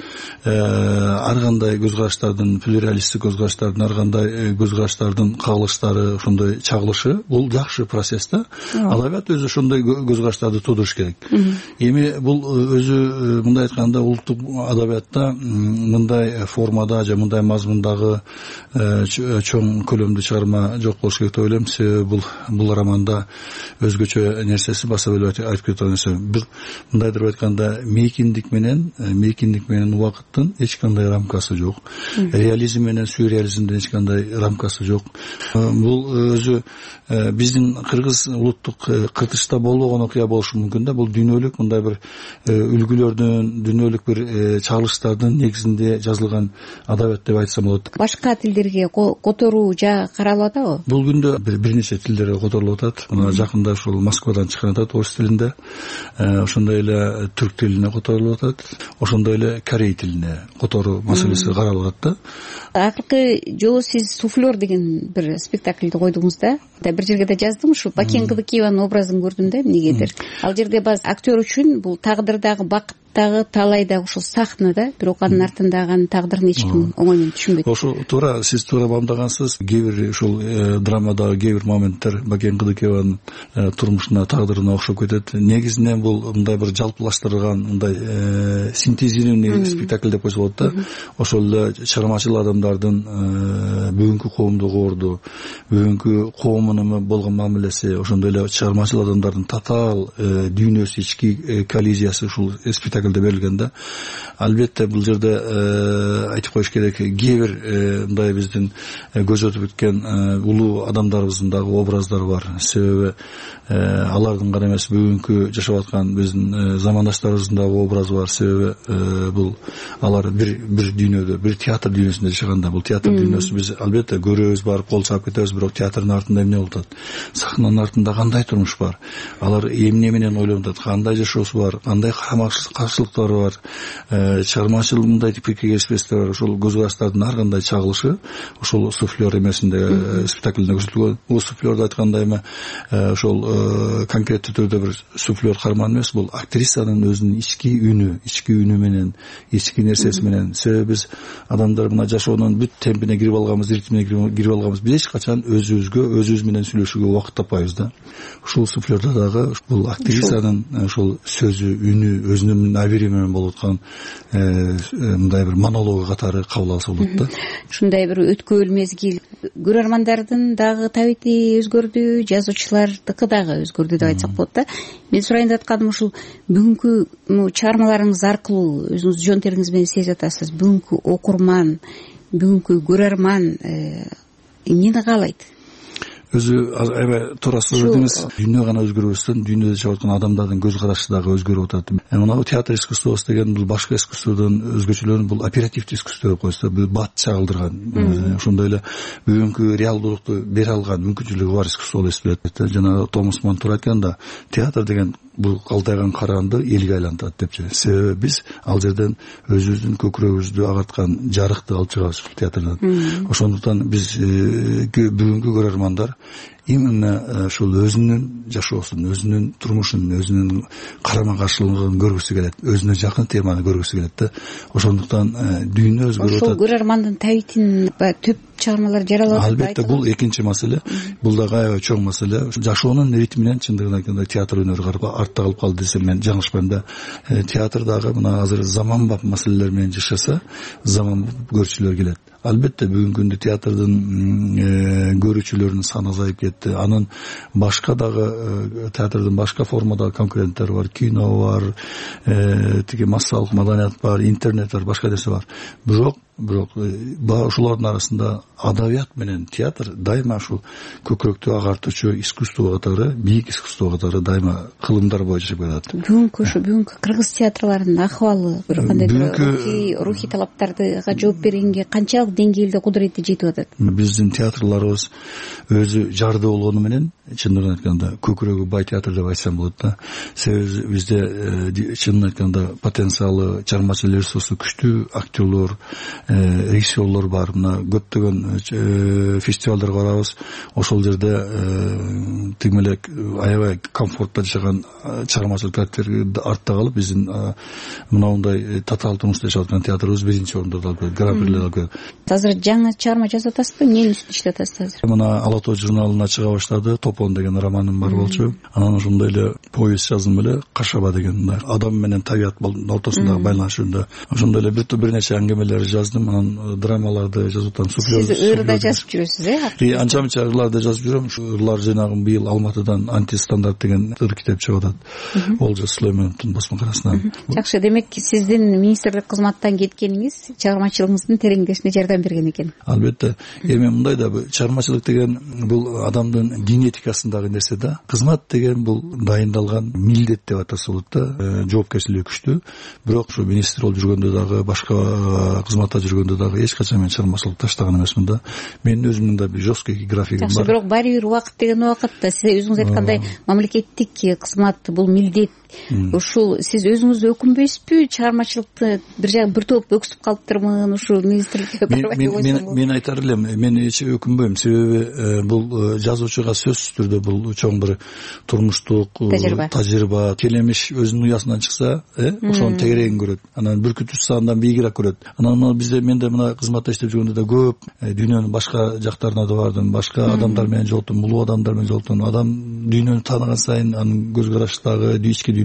Speaker 13: ар кандай көз караштардын, плюралисттик көз караштардын, ар кандай көз караштардын кагылыштары, ошондой чагылышы, бул жакшы процесс да. Албетте өзү ошондой көз караштарды тудуруш керек. Эми бул өзү мындай айтканда улуттук адабиятта мындай формада же мындай мазмундагы чоң көлөмдүү чыгарма жок болуш керек деп ойлойм. Себеби бул бул романда өзгөчө нерсеси баса бөлүп айтып кеткен. Бир мындайдыр айтканда мейкиндик менен мейкиндик менен убакыттын эч кандай рамкасы жок. Реализм менен сюрреализмдин эч кандай рамкасы жок. Бул өзү биздин кыргыз улуттук кыртышта болбогон окуя болушу мүмкүн да. Бул дүйнөлүк мындай бир үлгүлөрдүн, дүйнөлүк бир чагылыштардын негизинде жазылган адабият деп айтсам болот.
Speaker 12: Башка тилдерге которуу жа каралып атабы?
Speaker 13: Бул күндө бир нече тилдерге которулуп атат. Мына жакында ушул Москвадан чыккан атат орус тилинде. Ошондой эле түрк тилине которулуп атат. Ошондой эле корей тилине которуу маселеси каралып атат да.
Speaker 12: Акыркы жолу сиз суфлер деген бир спектакльди койдуңуз да. Бир жерге да жаздым, ушу Бакен Кыдыкиеванын образын көрдүм да эмнегедир. Ал жерде баз актер үчүн бул тагдырдагы бакыт дагы талайда ушул сахна да, бирок анын артындагы анын тагдырын эч ким оңой менен түшүнбөйт.
Speaker 13: Ошо туура, сиз туура бамдагансыз. Кээ бир ушул драмадагы кээ бир моменттер Бакен Кыдыкиеванын турмушуна, тагдырына окшоп кетет. Негизинен бул мындай бир жалпылаштырылган, мындай синтезированный спектакль деп койсо болот да. Ошол эле чыгармачыл адамдардын бүгүнкү коомдук орду, бүгүнкү коомунун болгон мамилеси, ошондой эле чыгармачыл адамдардын татаал дүйнөсү, ички коллизиясы ушул спектакль спектакльде берилген да. Албетте бул жерде айтып коюш керек, кээ бир мындай биздин көз өтүп өткөн улуу адамдарыбыздын дагы образдары бар. Себеби алардын гана эмес, бүгүнкү жашап аткан биздин замандаштарыбыздын дагы образы бар. Себеби бул алар бир бир дүйнөдө, бир театр дүйнөсүндө жашаганда, бул театр дүйнөсү биз албетте көрөбүз, барып кол чаап кетебиз, бирок театрдын артында эмне болуп атат? Сахнанын артында кандай турмуш бар? Алар эмне менен ойлонуп атат? Кандай жашоосу бар? Кандай каршылыктары бар? Чыгармачыл мындай пикир келишпестер бар. Ошол көз караштардын ар кандай чагылышы ошол суфлер эмесинде спектакльде көрсөтүлгөн. Бул суфлерди айтканда эми ошол конкреттүү түрдө бир суфлер каарман эмес, бул актрисанын өзүнүн ички үнү, ички үнү менен, ички нерсеси менен. Себеби биз адамдар мына жашоонун бүт темпине кирип алганбыз, ритмине кирип алганбыз. Биз эч качан өзүбүзгө, өзүбүз менен сүйлөшүүгө убакыт таппайбыз да. Ушул суфлерде дагы бул актрисанын ошол сөзү, үнү, өзүнүн набери менен болуп аткан мындай бир монологу катары кабыл алса болот да.
Speaker 12: Ушундай бир өткөөл мезгил көрөрмандардын дагы табити өзгөрдү, жазуучулардыкы дагы өзгөрдү деп айтсак болот да. Мен сурайын деп атканым ушул бүгүнкү чыгармаларыңыз аркылуу өзүңүз жон териңиз менен сезип атасыз. Бүгүнкү окурман, бүгүнкү көрөрман эмнени каалайт?
Speaker 13: Өзү аябай туура суроо бердиңиз. Дүйнө гана өзгөрбөстөн, дүйнөдө жашап аткан адамдардын көз карашы дагы өзгөрүп атат. Мына театр искусствосу деген бул башка искусстводон өзгөчөлүгү бул оперативдүү искусство деп коебуз да. Бул бат чагылдырган, ошондой эле бүгүнкү реалдуулукту бере алган мүмкүнчүлүгү бар искусство болуп эсептелет. Жана Томас Ман туура айтканда, театр деген бул калтайган каранды элге айлантат депчи. Себеби биз ал жерден өзүбүздүн көкүрөгүбүздү агарткан жарыкты алып чыгабыз театрдан. Ошондуктан биз бүгүнкү көрөрмандар именно ушул өзүнүн жашоосун, өзүнүн турмушун, өзүнүн карама каршылыгын көргүсү келет, өзүнө жакын теманы көргүсү келет да. Ошондуктан дүйнө өзгөрүп атат. Ошол
Speaker 12: көрөрмандын табитин төп чыгармалар жаралып атат.
Speaker 13: Албетте бул экинчи маселе. Бул дагы аябай чоң маселе. Жашоонун ритминен чындыгын айтканда театр өнөрү артта калып калды десем мен жаңылышпайм да. Театр дагы мына азыр заманбап маселелер менен жашаса, заманбап көрүүчүлөр келет. Албетте бүгүнкү күндө театрдын көрүүчүлөрүнүн саны азайып кетти. Анын башка дагы театрдын башка формадагы конкуренттери бар. Кино бар, тиги массалык маданият бар, интернет бар, башка нерсе бар. Бирок бирок ушулардын арасында адабият менен театр дайыма ушул көкүрөктү агартуучу искусство катары, бийик искусство катары дайыма кылымдар боюнча жашап келатат.
Speaker 12: Бүгүнкү ушу бүгүнкү кыргыз театрларынын акыбалы бир кандай бир рухий талаптарга жооп бергенге канчалык деңгээлде кудурети жетип атат?
Speaker 13: Биздин театрларыбыз өзү жарды болгону менен чындыгын айтканда көкүрөгү бай театр деп айтсам болот да. Себеби бизде чынын айтканда потенциалы, чыгармачыл ресурсу күчтүү актерлор, режиссерлор бар. Мына көптөгөн фестивалдарга барабыз. Ошол жерде тигмелек аябай комфортто жашаган чыгармачыл театрдар артта калып, биздин мындай татаал турмушта жашап аткан театрыбыз биринчи орунду алып келет, гран-прилер алып келет.
Speaker 12: Азыр жаңы чыгарма жазып атасызбы? Эмненин үстүндө иштеп атасыз азыр?
Speaker 13: Мына Ала тоо журналына чыга баштады. Топон деген романым бар болчу. Анан ошондой эле повесть жаздым эле, Кашаба деген адам менен табиаттын ортосундагы байланыш жөнүндө. Ошондой эле бир нече аңгемелер жаздым. Анан драмаларды жазып атам.
Speaker 12: Сиз ырда жазып жүрөсүз, э?
Speaker 13: И анча мынча ырларды жазып жүрөм. Ушу ырлар жыйнагым быйыл Алматыдан антистандарт деген ыр китеп чыгып атат. Олжа Сулеймановдун басмаканасынан.
Speaker 12: Жакшы, демек сиздин министрлик кызматтан кеткениңиз чыгармачылыгыңыздын тереңдешине жардам берген экен.
Speaker 13: Албетте. Эми мындай да чыгармачылык деген бул адамдын генетикасындагы нерсе да. Кызмат деген бул дайындалган милдет деп атаса болот да. Жоопкерчилиги күчтүү. Бирок ушу министр болуп жүргөндө дагы, башка кызматта жүргөндө дагы эч качан мен чыгармачылык таштаган эмесмин да. Менин өзүмдүн да бир жесткий графигим бар.
Speaker 12: Жакшы, бирок баары бир убакыт деген убакытта сиз өзүңүз айткандай мамлекеттик кызмат бул милдет. Ушул сиз өзүңүз өкүнбөйсүзбү? Чыгармачылыкты бир жак бир топ өксүп калыптырмын, ушул министрликке барбай койсом.
Speaker 13: Мен айтар элем, мен эч өкүнбөйм. Себеби бул жазуучуга сөзсүз түрдө бул чоң бир турмуштук тажрыйба, келемиш өзүнүн уясынан чыкса, э, ошонун тегерегин көрөт. Анан бүркүт учса андан бийигирээк көрөт. Анан бизде менде мына кызматта иштеп жүргөндө да көп дүйнөнүн башка жактарына да бардым, башка адамдар менен жолуктум, улуу адамдар менен жолуктум. Адам дүйнөнү тааныган сайын анын көз карашындагы ички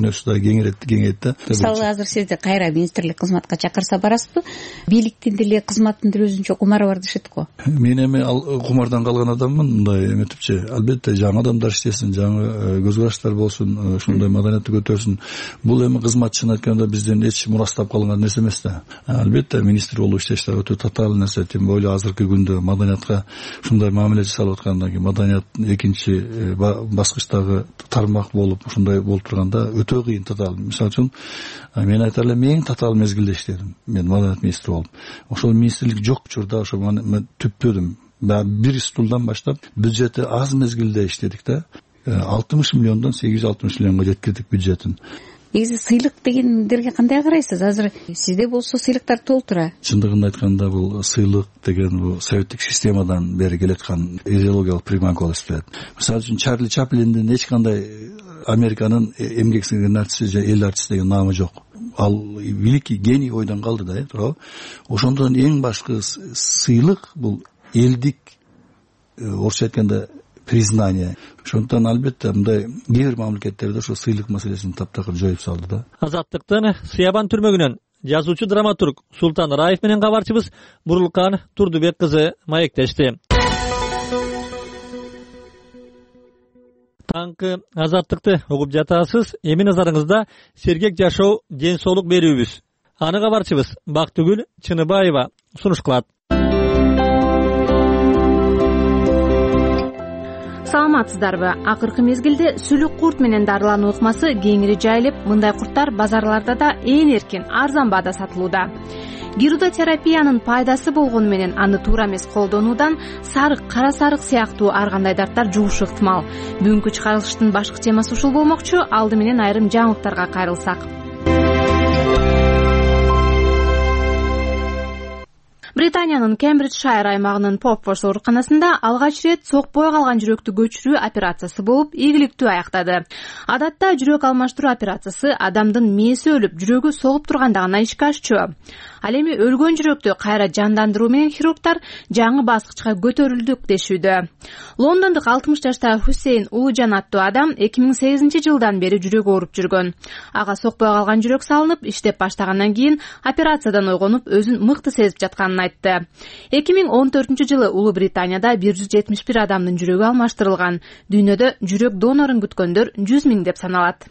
Speaker 13: дүйнөсү да кеңейет кеңейет да.
Speaker 12: Мисалы азыр сизди кайра министрлик кызматка чакырса барасызбы? Бийликтин деле кызматтын деле өзүнчө кумары бар дешет го.
Speaker 13: Мен эми кумардан калган адаммын, мындай эметипчи. Албетте жаңы адамдар иштесин, жаңы көз караштар болсун, ушундай маданиятты көтөрсүн. Бул эми кызматчыны айтканда бизден эч мурастап калган нерсе эмес да. Албетте министр болуп иштештер өтө татаал нерсе. Тем более азыркы күндө маданиятка ушундай мамиле жасалып аткандан кийин, маданият экинчи баскычтагы тармак болуп ушундай болуп турганда өтө кыйын, татаал. Мисалы үчүн мен айтар элем, эң татаал мезгилде иштедим мен маданият министри болуп. Ошол министрлик жок учурда ошо мен түптөдүм. Бир стулдан баштап бюджети аз мезгилде иштедик да. алтымыш миллиондон сегиз жүз алтымыш миллионго жеткирдик бюджетин.
Speaker 12: Негизи сыйлык дегендерге кандай карайсыз? Азыр сизде болсо сыйлыктар толтура.
Speaker 13: Чындыгын айтканда бул сыйлык деген бул советтик системадан бери келаткан идеологиялык приманка болуп. Мисалы үчүн Чарли Чаплиндин эч кандай Американын эмгек сиңирген артисти же эл артисти деген наамы жок. Ал великий гений ойдон калды да, туура. Ошондон эң башкы сыйлык бул элдик, орусча айтканда признание. Ошондон албетте мындай кээ бир мамлекеттерде ошо сыйлык маселесин таптакыр жоюп салды да.
Speaker 1: Азаттыктын Сыябан түрмөгүнөн жазуучу драматург Султан Раев менен кабарчыбыз Бурулкан Турдубек кызы маектешти. Таңкы азаттыкты угуп жатасыз. Эми назарыңызда сергек жашоо, ден соолук берүүбүз. Аны кабарчыбыз Бактыгүл Чыныбаева сунуш кылат.
Speaker 14: Саламатсыздарбы? Акыркы мезгилде сүлүк курт менен дарылануу ыкмасы кеңири жайылып, мындай курттар базарларда да ээн эркин, арзан баада сатылууда. Гирудотерапиянын пайдасы болгону менен аны туура эмес колдонуудан сарык, кара сарык сыяктуу ар кандай дарттар жугушу ыктымал. Бүгүнкү чыгарылыштын башкы темасы ушул болмокчу. Алды менен айрым жаңылыктарга кайрылсак. Британиянын Кембриджшайр аймагынын Попфорс ооруканасында алгач ирет сокпой калган жүрөктү көчүрүү операциясы болуп, ийгиликтүү аяктады. Адатта жүрөк алмаштыруу операциясы адамдын мээси өлүп, жүрөгү согуп турганда гана ишке ашчу. Ал эми өлгөн жүрөктү кайра жандандыруу менен хирургдар жаңы баскычка көтөрүлдүк дешүүдө. Лондондук алтымыш жаштагы Хусейн Улужан аттуу адам эки миң сегизинчи жылдан бери жүрөгү ооруп жүргөн. Ага сокпой калган жүрөк салынып, иштеп баштагандан кийин операциядан ойгонуп, өзүн мыкты сезип жатканын айтты. эки миң он төртүнчү жылы Улуу Британияда бир жүз жетимиш бир адамдын жүрөгү алмаштырылган. Дүйнөдө жүрөк донорун күткөндөр жүз миң деп саналат.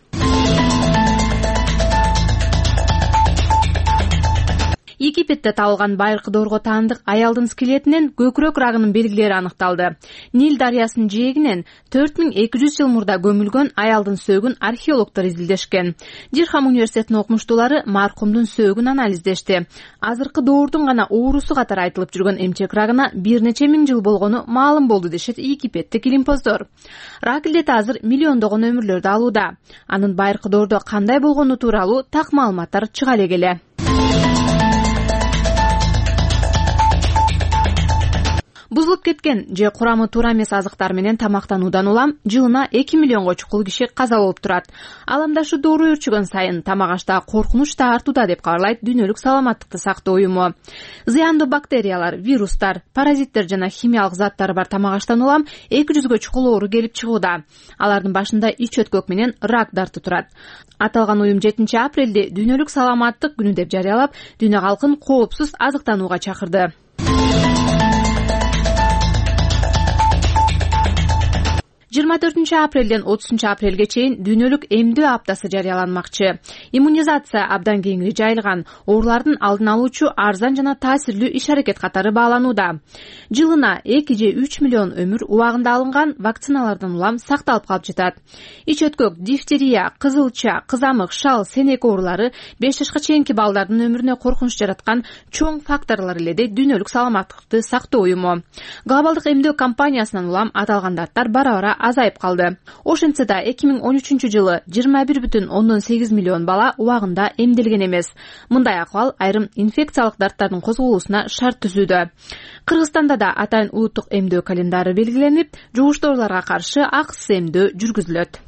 Speaker 14: Египетте табылган байыркы доорго таандык аялдын скелетинен көкүрөк рагынын белгилери аныкталды. Нил дарыясынын жээгинен төрт миң эки жүз жыл мурда көмүлгөн аялдын сөөгүн археологдор изилдешкен. Дирхам университетинин окумуштуулары маркумдун сөөгүн анализдешти. Азыркы доордун гана оорусу катары айтылып жүргөн эмчек рагына бир нече миң жыл болгону маалым болду дешет Египеттик илимпоздор. Рак илдети азыр миллиондогон өмүрлөрдү алууда. Анын байыркы доордо кандай болгону тууралуу так маалыматтар чыга эле. Бузулуп кеткен же курамы туура эмес азыктар менен тамактануудан улам жылына эки миллионго чукул киши каза болуп турат. Аламдашы доору өрчүгөн сайын тамак ашта коркунуч да артууда деп кабарлайт Дүйнөлүк саламаттыкты сактоо уюму. Зыяндуу бактериялар, вирустар, паразиттер жана химиялык заттар бар тамак аштан улам эки жүзгө чукул оору келип чыгууда. Алардын башында ич өткөк менен рак дарты турат. Аталган уюм жетинчи апрелде Дүйнөлүк саламаттык күнү деп жарыялап, дүйнө калкын коопсуз азыктанууга чакырды. жыйырма төртүнчү апрелден отузунчу апрелге чейин дүйнөлүк эмдөө аптасы жарыяланмакчы. Иммунизация абдан кеңири жайылган, оорулардын алдын алуучу арзан жана таасирлүү иш-аракет катары бааланууда. Жылына эки же үч миллион өмүр убагында алынган вакциналардан улам сакталып калып жатат. Ич өткөк, дифтерия, кызылча, кызамык, шал, сенек оорулары беш жашка чейинки балдардын өмүрүнө коркунуч жараткан чоң факторлор эле дейт Дүйнөлүк саламаттыкты сактоо уюму. Глобалдык эмдөө компаниясынан улам аталган даттар бара-бара азайып калды. Ошентсе да эки миң он үчүнчү жылы жыйырма бир бүтүн ондон сегиз миллион бала убагында эмделген эмес. Мындай акыбал айрым инфекциялык дарттардын козголуусуна шарт түзүүдө. Кыргызстанда да атайын улуттук эмдөө календары белгиленип, жугуштуу ооруларга каршы акысыз эмдөө жүргүзүлөт.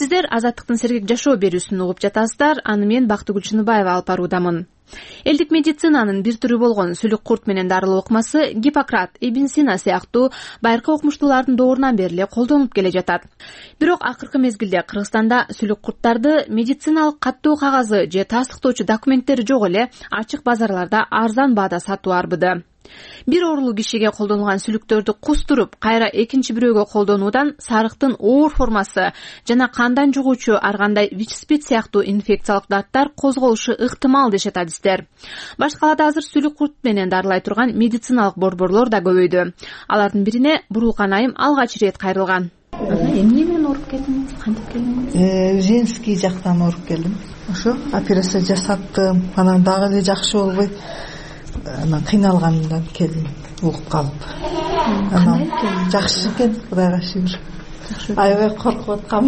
Speaker 14: Сиздер Азаттыктын Сергек жашоо берүүсүн угуп жатасыздар. Аны мен Бактыгүл Чыныбаева алып баруудамын. Элдик медицинанын бир түрү болгон сүлүк курт менен дарылоо ыкмасы Гиппократ, Ибн Сина сыяктуу байыркы окумуштуулардын доорунан бери эле колдонулуп келе жатат. Бирок акыркы мезгилде Кыргызстанда сүлүк курттарды медициналык каттуу кагазы же тастыктоочу документтери жок эле ачык базарларда арзан баада сатуу арбыды. Бир оорулуу кишиге колдонулган сүлүктөрдү кустуруп, кайра экинчи бирөөгө колдонуудан сарыктын оор формасы жана кандан жугуучу ар кандай ВИЧ-СПИД сыяктуу инфекциялык дарттар козголушу ыктымал дешет адистер. Башкалада азыр сүлүк курт менен дарылай турган медициналык борборлор да көбөйдү. Алардын бирине Буруукан айым алгач ирет кайрылган.
Speaker 15: Эмне менен ооруп келдиңиз? Кантип келдиңиз? Женский жактан ооруп келдим. Ошо операция жасаттым. Анан дагы эле жакшы болбой, анан кыйналганымдан келдим, угуп калып. Анан жакшы экен, Кудайга шүгүр. Аябай коркуп аткам.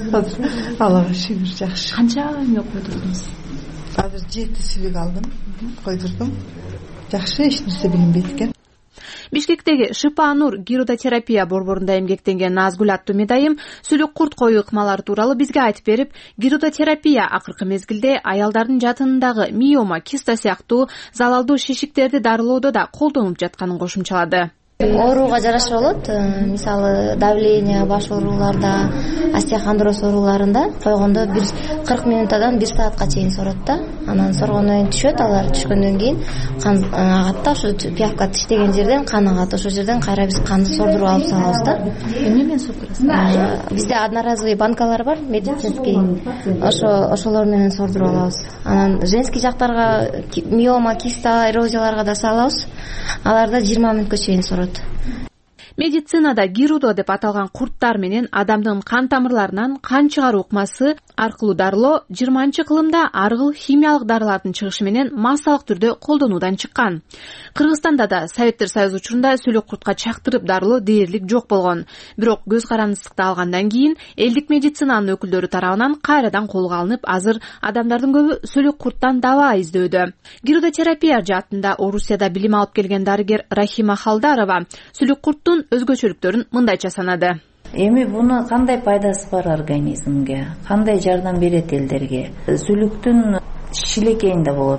Speaker 15: Аллага шүгүр, жакшы.
Speaker 14: Канча эмне койдурдуңуз?
Speaker 15: Азыр жети сүлүк алдым, койдурдум. Жакшы, эч нерсе билинбейт экен.
Speaker 14: Бишкектеги Шипа Нур гирудотерапия борборунда эмгектенген Назгүл аттуу медайым сүлүк курт коюу ыкмалары тууралуу бизге айтып берип, гирудотерапия акыркы мезгилде аялдардын жатынындагы миома, киста сыяктуу залалдуу шишиктерди дарылоодо да колдонулуп жатканын кошумчалады.
Speaker 16: Ооруга жараша болот. Мисалы, давление, баш ооруларда, остеохондроз ооруларында койгондо бир кырк минуттан бир саатка чейин сорот да. Анан соргондон кийин түшөт, алар түшкөндөн кийин кан агат да, ошо пиявка тиштеген жерден кан агат, ошол жерден кайра биз канды сордуруп алып салабыз да.
Speaker 14: Эмне менен сордурасыз?
Speaker 16: Бизде одноразовый банкалар бар, медицинский. Ошо ошолор менен сордуруп алабыз. Анан женский жактарга миома, киста, эрозияларга да салабыз. Аларда жыйырма мүнөткө чейин сорот.
Speaker 14: Медицинада гирудо деп аталган курттар менен адамдын кан тамырларынан кан чыгаруу ыкмасы аркылуу дарылоо жыйырманчы кылымда ар кыл химиялык дарылардын чыгышы менен массалык түрдө колдонуудан чыккан. Кыргызстанда да Советтер Союзу учурунда сүлүк куртка чактырып дарылоо дээрлик жок болгон. Бирок көз карандысыкты алгандан кийин элдик медицинанын өкүлдөрү тарабынан кайрадан колго алынып, азыр адамдардын көбү сүлүк курттан дабаа издөөдө. Гирудотерапия жаатында Орусияда билим алып келген дарыгер Рахима Халдарова сүлүк курттун өзгөчөлүктөрүн мындайча санады.
Speaker 17: Эми буну кандай пайдасы бар организмге, кандай жардам берет элдерге? Сүлүктүн шилекейинде болот.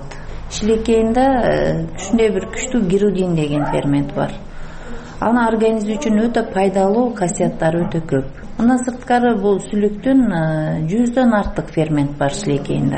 Speaker 17: Шилекейинде ушундай бир күчтүү гирудин деген фермент бар. Аны организм үчүн өтө пайдалуу касыяттары өтө көп. Андан сырткары бул сүлүктүн жүздөн артык фермент бар шилекейинде.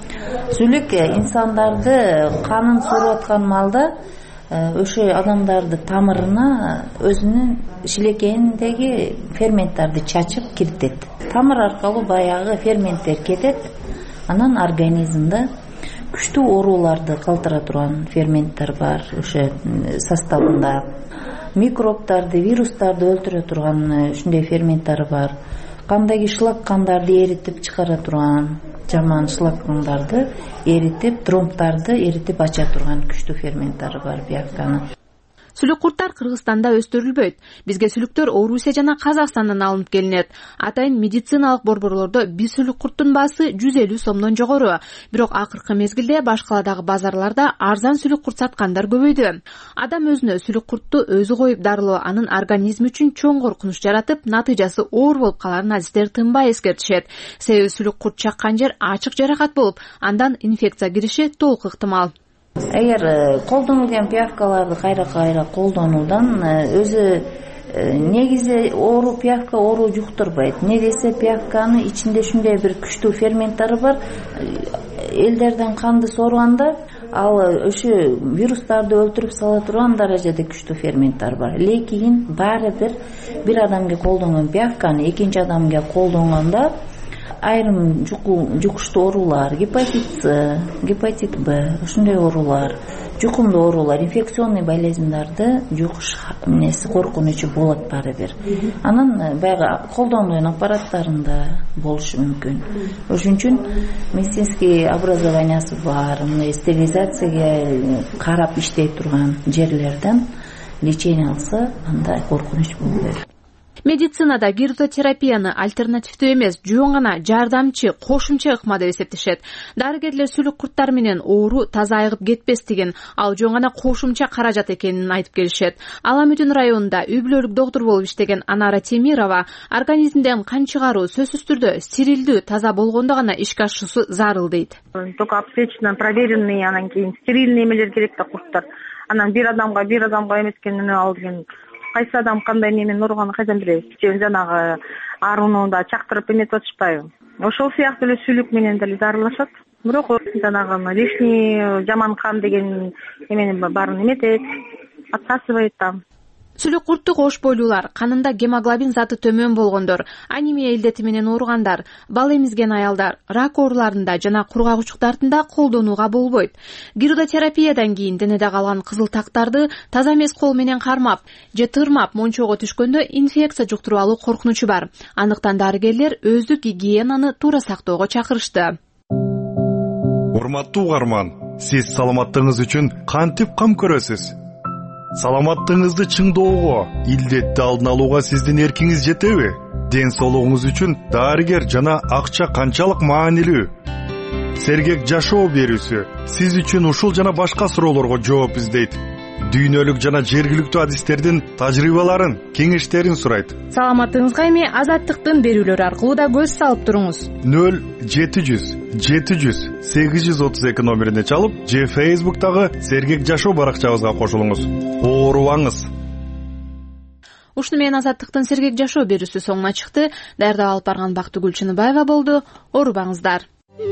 Speaker 17: Сүлүк инсандарды канын соруп аткан маалда ошо адамдарды тамырына өзүнүн шилекейиндеги ферменттерди чачып киритет. Тамыр аркылуу баягы ферменттер кетет. Анан организмде күчтүү ооруларды калтыра турган ферменттер бар ошо составында. Микробтарды, вирустарды өлтүрө турган ушундай ферменттер бар. Кандагы шлак кандарды эритип чыгара турган, жаман шлак кандарды эритип, тромбтарды эритип ача турган күчтүү ферменттер бар пиявканы.
Speaker 14: Сүлүк курттар Кыргызстанда өстүрүлбөйт. Бизге сүлүктөр Орусия жана Казакстандан алынып келинет. Атайын медициналык борборлордо бир сүлүк курттун баасы жүз элүү сомдон жогору. Бирок акыркы мезгилде башкаладагы базарларда арзан сүлүк курт саткандар көбөйдү. Адам өзүнө сүлүк куртту өзү коюп дарылоо анын организми үчүн чоң коркунуч жаратып, натыйжасы оор болуп каларын адистер тынбай эскертишет. Себеби сүлүк курт чаккан жер ачык жаракат болуп, андан инфекция кириши толук ыктымал.
Speaker 17: Эгер колдонулган пиявкаларды кайра-кайра колдонуудан өзү негизи оору пиявка оору жуктурбайт. Не десе пиявканын ичинде ушундай бир күчтүү ферменттери бар. Элдерден канды сорганда ал ошо вирустарды өлтүрүп сала турган даражада күчтүү ферменттер бар. Лекин баары бир бир адамга колдонгон пиявканы экинчи адамга колдонгондо айрым жукуштуу оорулар, гепатит С, гепатит Б, ушундай оорулар, жукумдуу оорулар, инфекционный болезньдерди жугуш эмнеси коркунучу болот баары бир. Анан баягы колдонгон аппараттарында болушу мүмкүн. Ошон үчүн медицинский образованиясы бар, мындай стерилизацияга карап иштей турган жерлерден лечение алса, анда коркунуч болбойт.
Speaker 14: медицинада гирототерапияны альтернативдүү эмес, жөн гана жардамчы, кошумча ыкма деп эсептешет. Дарыгерлер сүлүк курттары менен оору таза айыгып кетпес деген, ал жөн гана кошумча каражат экенин айтып келишет. Аламүтүн районунда үй-бүлөлүк доктор болуп иштеген Анара Темирова организмден кан чыгаруу сөзсүз түрдө стерилдүү, таза болгондо гана ишке ашуусу зарыл дейт.
Speaker 18: Только аптечно проверенный, анан кийин стерильный эмелер керек да курттар. Анан бир адамга бир адамга эмес экен ал деген кайсы адам кандай немен ооруганын кайдан билебиз? Жанагы аарууну чактырып эметип атышпайбы? Ошол сыяктуу эле сүлүк менен деле зарылышат. Бирок жанагы лишний жаман кан деген эмени баарын эметет, отсасывает там.
Speaker 14: Сүлүк курттук ош бойлуулар, канында гемоглобин заты төмөн болгондор, анемия илдети менен ооругандар, бал эмизген аялдар, рак ооруларында жана кургагучук дартында колдонууга болбойт. Гирототерапиядан кийин денеде калган кызыл тактарды таза эмес кол менен кармап же тырмап мончого түшкөндө инфекция жуктуруп алуу коркунучу бар. Андыктан дарыгерлер өздүк гигиенаны туура сактоого чакырышты.
Speaker 19: Урматтуу угарман, сиз саламаттыгыңыз үчүн кантип кам көрөсүз? Саламаттыгыңызды чыңдоого, илдетти алдын алууга сиздин эркиңиз жетеби? Ден соолугуңуз үчүн дарыгер жана акча канчалык маанилүү? Сергек жашоо берүүсү сиз үчүн ушул жана башка суроолорго жооп издейт. Дүйнөлүк жана жергиликтүү адистердин тажрыйбаларын, кеңештерин сурайт.
Speaker 14: Саламаттыгыңызга эми Азаттыктын берүүлөрү аркылуу да көз салып туруңуз.
Speaker 19: нөл жети жүз жети жүз сегиз жүз отуз эки номерине чалып, же Facebook'тагы Сергек жашоо баракчабызга кошулуңуз. Оорубаңыз.
Speaker 14: Ушуну менен Азаттыктын Сергек жашоо берүүсү соңуна чыкты. Даярдап алып барган Бактыгүл Чыныбаева болду. Оорубаңыздар.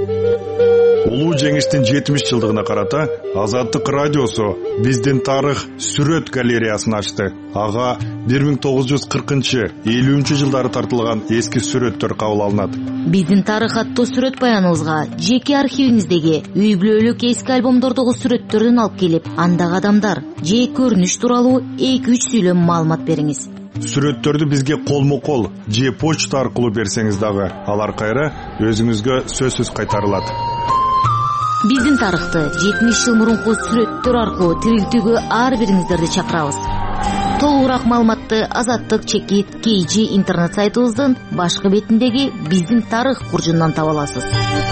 Speaker 19: Улуу жеңиштин жетимиш жылдыгына карата Азаттык радиосу биздин тарых сүрөт галереясын ачты. Ага бир миң тогуз жүз кыркынчы элүүнчү жылдары тартылган эски сүрөттөр кабыл алынат.
Speaker 20: Биздин тарых аттуу сүрөт баяныбызга жеке архивиңиздеги үй-бүлөлүк эски альбомдордогу сүрөттөрдөн алып келип, андагы адамдар же көрүнүш тууралуу эки үч сүйлөм маалымат бериңиз.
Speaker 19: Сүрөттөрдү бизге колмо-кол же почта аркылуу берсеңиз дагы, алар кайра өзүңүзгө сөзсүз кайтарылат.
Speaker 20: Биздин тарыхты жетимиш жыл мурунку сүрөттөр аркылуу тирилтүүгө ар бириңиздерди чакырабыз. Толугураак маалыматты Азаттык чекит кей джи интернет сайтыбыздын башкы бетиндеги биздин тарых куржундан таба аласыз.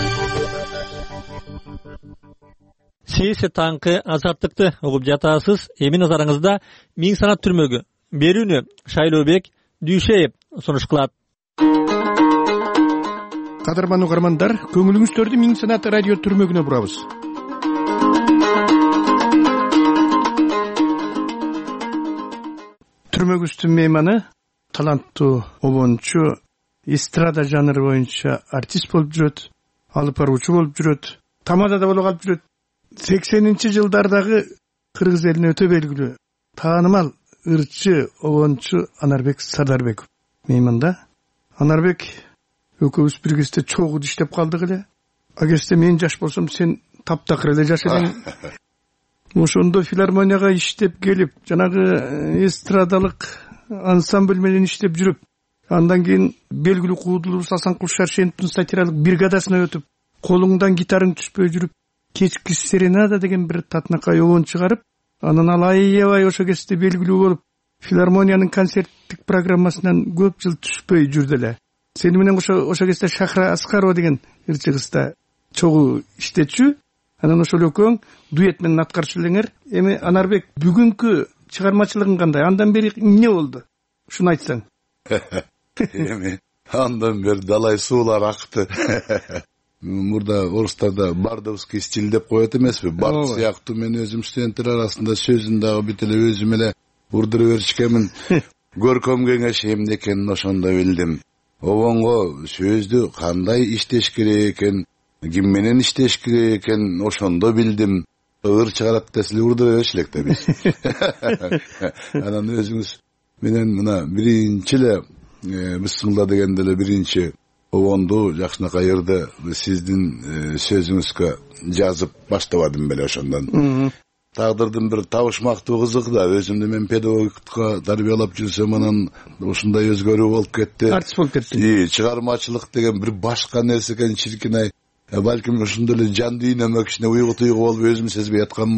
Speaker 1: Сиз таңкы Азаттыкты угуп жатасыз. Эми назарыңызда Миң санат түрмөгү берүүнү Шайлообек Дүйшеев сунуш кылат.
Speaker 2: Кадырман угармандар, көңүлүңүздөрдү Миң санат радио түрмөгүнө бурабыз. Түрмөгүбүздүн мейманы таланттуу обончу, эстрада жанры боюнча артист болуп жүрөт, алып баруучу болуп жүрөт, тамадада болуп калып жүрөт. сексенинчи жылдардагы кыргыз элине өтө белгилүү таанымал ырчы обончу Анарбек Сардарбеков мейманда. Анарбек экөөбүз бир кезде чогуу иштеп калдык эле. А кезде мен жаш болсом, сен таптакыр эле жаш элең. Ошондо филармонияга иштеп келип, жанагы эстрадалык ансамбль менен иштеп жүрүп, андан кийин белгилүү куудулубуз Асанкул Шаршеновдун сатиралык бригадасына өтүп, колуңдан гитараң түшпөй жүрүп, кечки серенада деген бир татынакай обон чыгарып, анан ал аябай ошо кезде белгилүү болуп, филармониянын концерттик программасынан көп жыл түшпөй жүрдү эле. Сени менен ошо ошо кезде Шахра Аскарова деген ырчы кызда чогуу иштечү. Анан ошол экөөң дуэт менен аткарчу элеңер. Эми Анарбек, бүгүнкү чыгармачылыгың кандай? Андан бери эмне болду? Ушуну айтсаң.
Speaker 21: Эми андан бери далай суулар акты. Мурда орустарда бардовский стиль деп коет эмеспи? Бард сыяктуу мен өзүм студенттер арасында сөзүн дагы бүт эле өзүм эле урдуруп беришкемин. Көркөм кеңеш эмне экенин ошондо билдим. Обонго сөздү кандай иштеш керек экен, ким менен иштеш керек экен, ошондо билдим. Ыр чыгарат десе урдура бериш элек да биз. Анан өзүңүз менен мына биринчи эле бисмилла дегенде эле биринчи обонду жакшынакай ырды сиздин сөзүңүзгө жазып баштабадым беле ошондон. Тагдырдын бир табышмактуу кызык да, өзүмдү мен педагогикага тарбиялап жүрсөм, анан ушундай өзгөрүү болуп кетти.
Speaker 2: Артист болуп кетти.
Speaker 21: И чыгармачылык деген бир башка нерсе экен, чиркин ай. Балким ушундай эле жан дүйнөмө кичине уйгу туйгу болуп өзүм сезбей атканмынбы.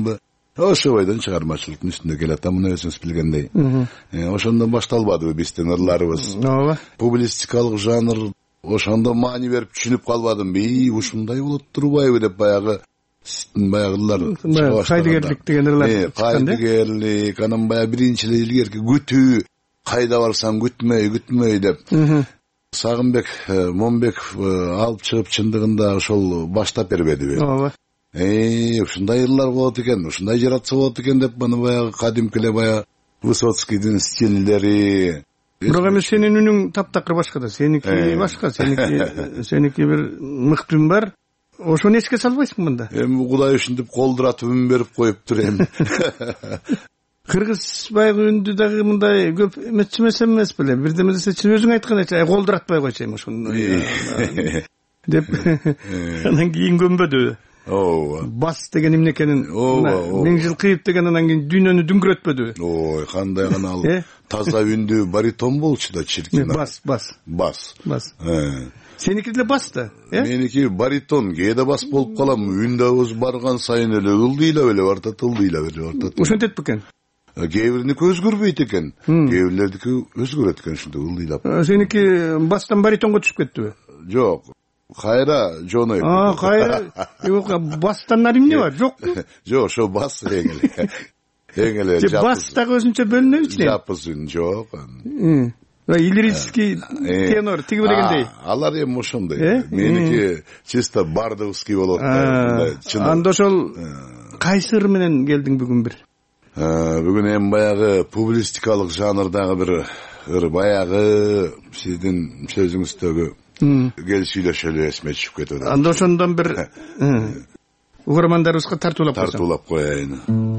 Speaker 21: ошо бойдон чыгармачылыктын үстүндө келатам, муну өзүңүз билгендей. Ошондон башталбадыбы биздин ырларыбыз.
Speaker 2: Ооба.
Speaker 21: Публистикалык жанр ошондо маани берип түшүнүп калбадым. И, ушундай болот турбайбы деп баягы баягылар
Speaker 2: кайдыгерлик деген ырлар чыккан да.
Speaker 21: Кайдыгерлик, анан баягы биринчи эле илгерки күтүү, кайда барсаң күтмөй, күтмөй деп. Сагынбек Момбеков алып чыгып чындыгында ошол баштап бербедиби?
Speaker 2: Ооба.
Speaker 21: Э, ушундай ырлар болот экен, ушундай жаратса болот экен деп мына баягы кадимки эле баягы Высоцкийдин стилдери.
Speaker 2: Бирок эми сенин үнүң таптакыр башка да. Сеники башка, сеники сеники бир мыктын бар. Ошону эске салбайсың мында.
Speaker 21: Эми Кудай ушинтип колдуратып үн берип коюптур эми.
Speaker 2: Кыргыз баягы үндү дагы мындай көп эметчимесем эмес беле. Бирдеме десечи өзүң айткан колдуратпай койчу ошону деп. Анан кийин көнбөдү.
Speaker 21: Ооба.
Speaker 2: Бас деген эмне экенин, миң жыл кыйып деген анан кийин дүйнөнү дүңгүрөтпөдү.
Speaker 21: Ой, кандай гана ал таза үндүү баритон болчу да чиркин.
Speaker 2: Бас, бас.
Speaker 21: Бас.
Speaker 2: Бас. Сеники деле бас да, э?
Speaker 21: Меники баритон, кээде бас болуп калам. Үн дагыбыз барган сайын эле ылдыйлап эле бартат, ылдыйлап эле бартат.
Speaker 2: Ошентет бекен?
Speaker 21: Кээ бириники өзгөрбөйт экен. Кээ бирлердики өзгөрөт экен ушундай ылдыйлап.
Speaker 2: Сеники бастан баритонго түшүп кеттиби?
Speaker 21: Жок. Кайра жоной.
Speaker 2: А, кайра. Бастан нары эмне бар? Жокпу?
Speaker 21: Жок, ошо бас эң эле. Эң эле
Speaker 2: жапыз. Бас дагы өзүнчө бөлүнөбү ичинен?
Speaker 21: Жапыз үн жок.
Speaker 2: Илирийский тенор тиги дегендей.
Speaker 21: Алар эми ошондой. Меники чисто бардовский болот.
Speaker 2: Анда ошол кайсы ыр менен келдиң бүгүн бир?
Speaker 21: Бүгүн эми баягы публистикалык жанрдагы бир ыр, баягы сиздин сөзүңүздөгү кел сүйлөшөлү эсиме түшүп кетти.
Speaker 2: Анда ошондон бир угармандарыбызга тартуулап койсоң.
Speaker 21: Тартуулап коеюн.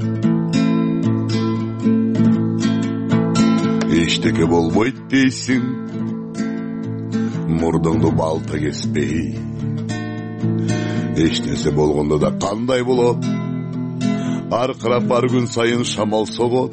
Speaker 21: Эчтеке болбойт дейсиң, мурдуңду балта кеспей. Эч нерсе болгондо да кандай болот? Аркырап бар күн сайын шамал согот.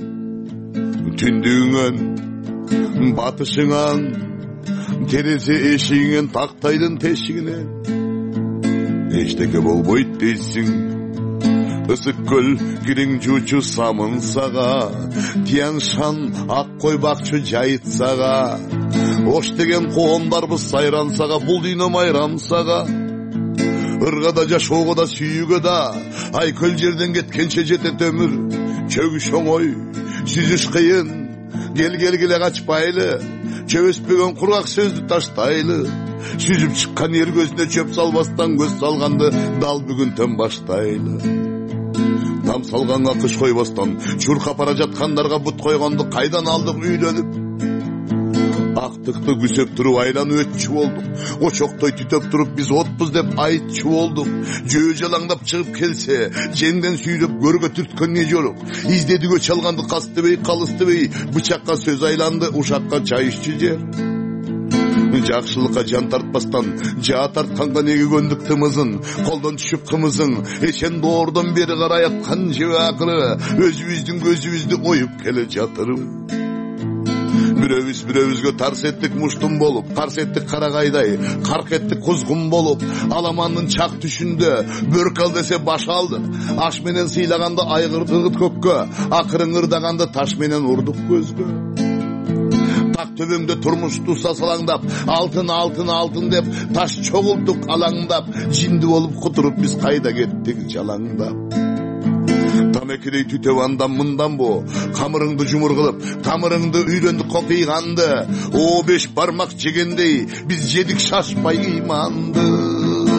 Speaker 21: Түндүгүңөн батышыңан, терезе эшигиңен тактайдын тешигине. Эчтеке болбойт дейсиң, ысык көл кириң жуучу самын сага, Тяншан ак кой бакчы жайытсага, ош деген коомдарбыз сайрансага, бул дүйнө майрамсага. Ырга да жашоого да сүйүүгө да, ай көл жерден кеткенче жетет өмүр. Чөгүш оңой, сүзүш кыйын, кел келгиле качпайлы, чөбөспөгөн кургак сөздү таштайлы. Сүзүп чыккан эр көзүнө чөп салбастан көз салганды дал бүгүнтөн баштайлы. Там салганга кыш койбостон, чуркап бара жаткандарга бут койгонду кайдан алдык үйлөнүп. Актыкты күсөп туруп айланып өтчү болдук. Очоктой түтөп туруп биз отпуз деп айтчу болдук. Жөө жалаңдап чыгып келсе, жеңден сүйрөп көргө түрткөн не жорук. Издедигө чалганды кастыбей, калыстыбей, бычакка сөз айланды, ушакка чай иччи жер. Жакшылыкка жан тартпастан, жаа тартканга неге көндүк тымызын, колдон түшүп кымызың, эчен доордон бери карай аткан жебе акыры, өзүбүздүн көзүбүздү оюп келе жатырым. Бирөөбүз бирөөбүзгө тарс эттик муштум болуп, тарс эттик карагайдай, карк эттик кузгун болуп, аламандын чак түшүндө бөрк ал десе баш алдык. Аш менен сыйлаганды айгыр ыргыт көккө, акырын ырдаганды таш менен урдук көзгө. Так төбөңдө турмушту сасалаңдап, алтын алтын алтын деп таш чогулдук алаңдап, жинди болуп кутуруп биз кайда кеттик жалаңдап. Тамекидей түтөп андан мындан бо, камырыңды жумур кылып, тамырыңды үйрөндүк кокуйганды, о беш бармак жегендей биз жедик шашпай ыйманды.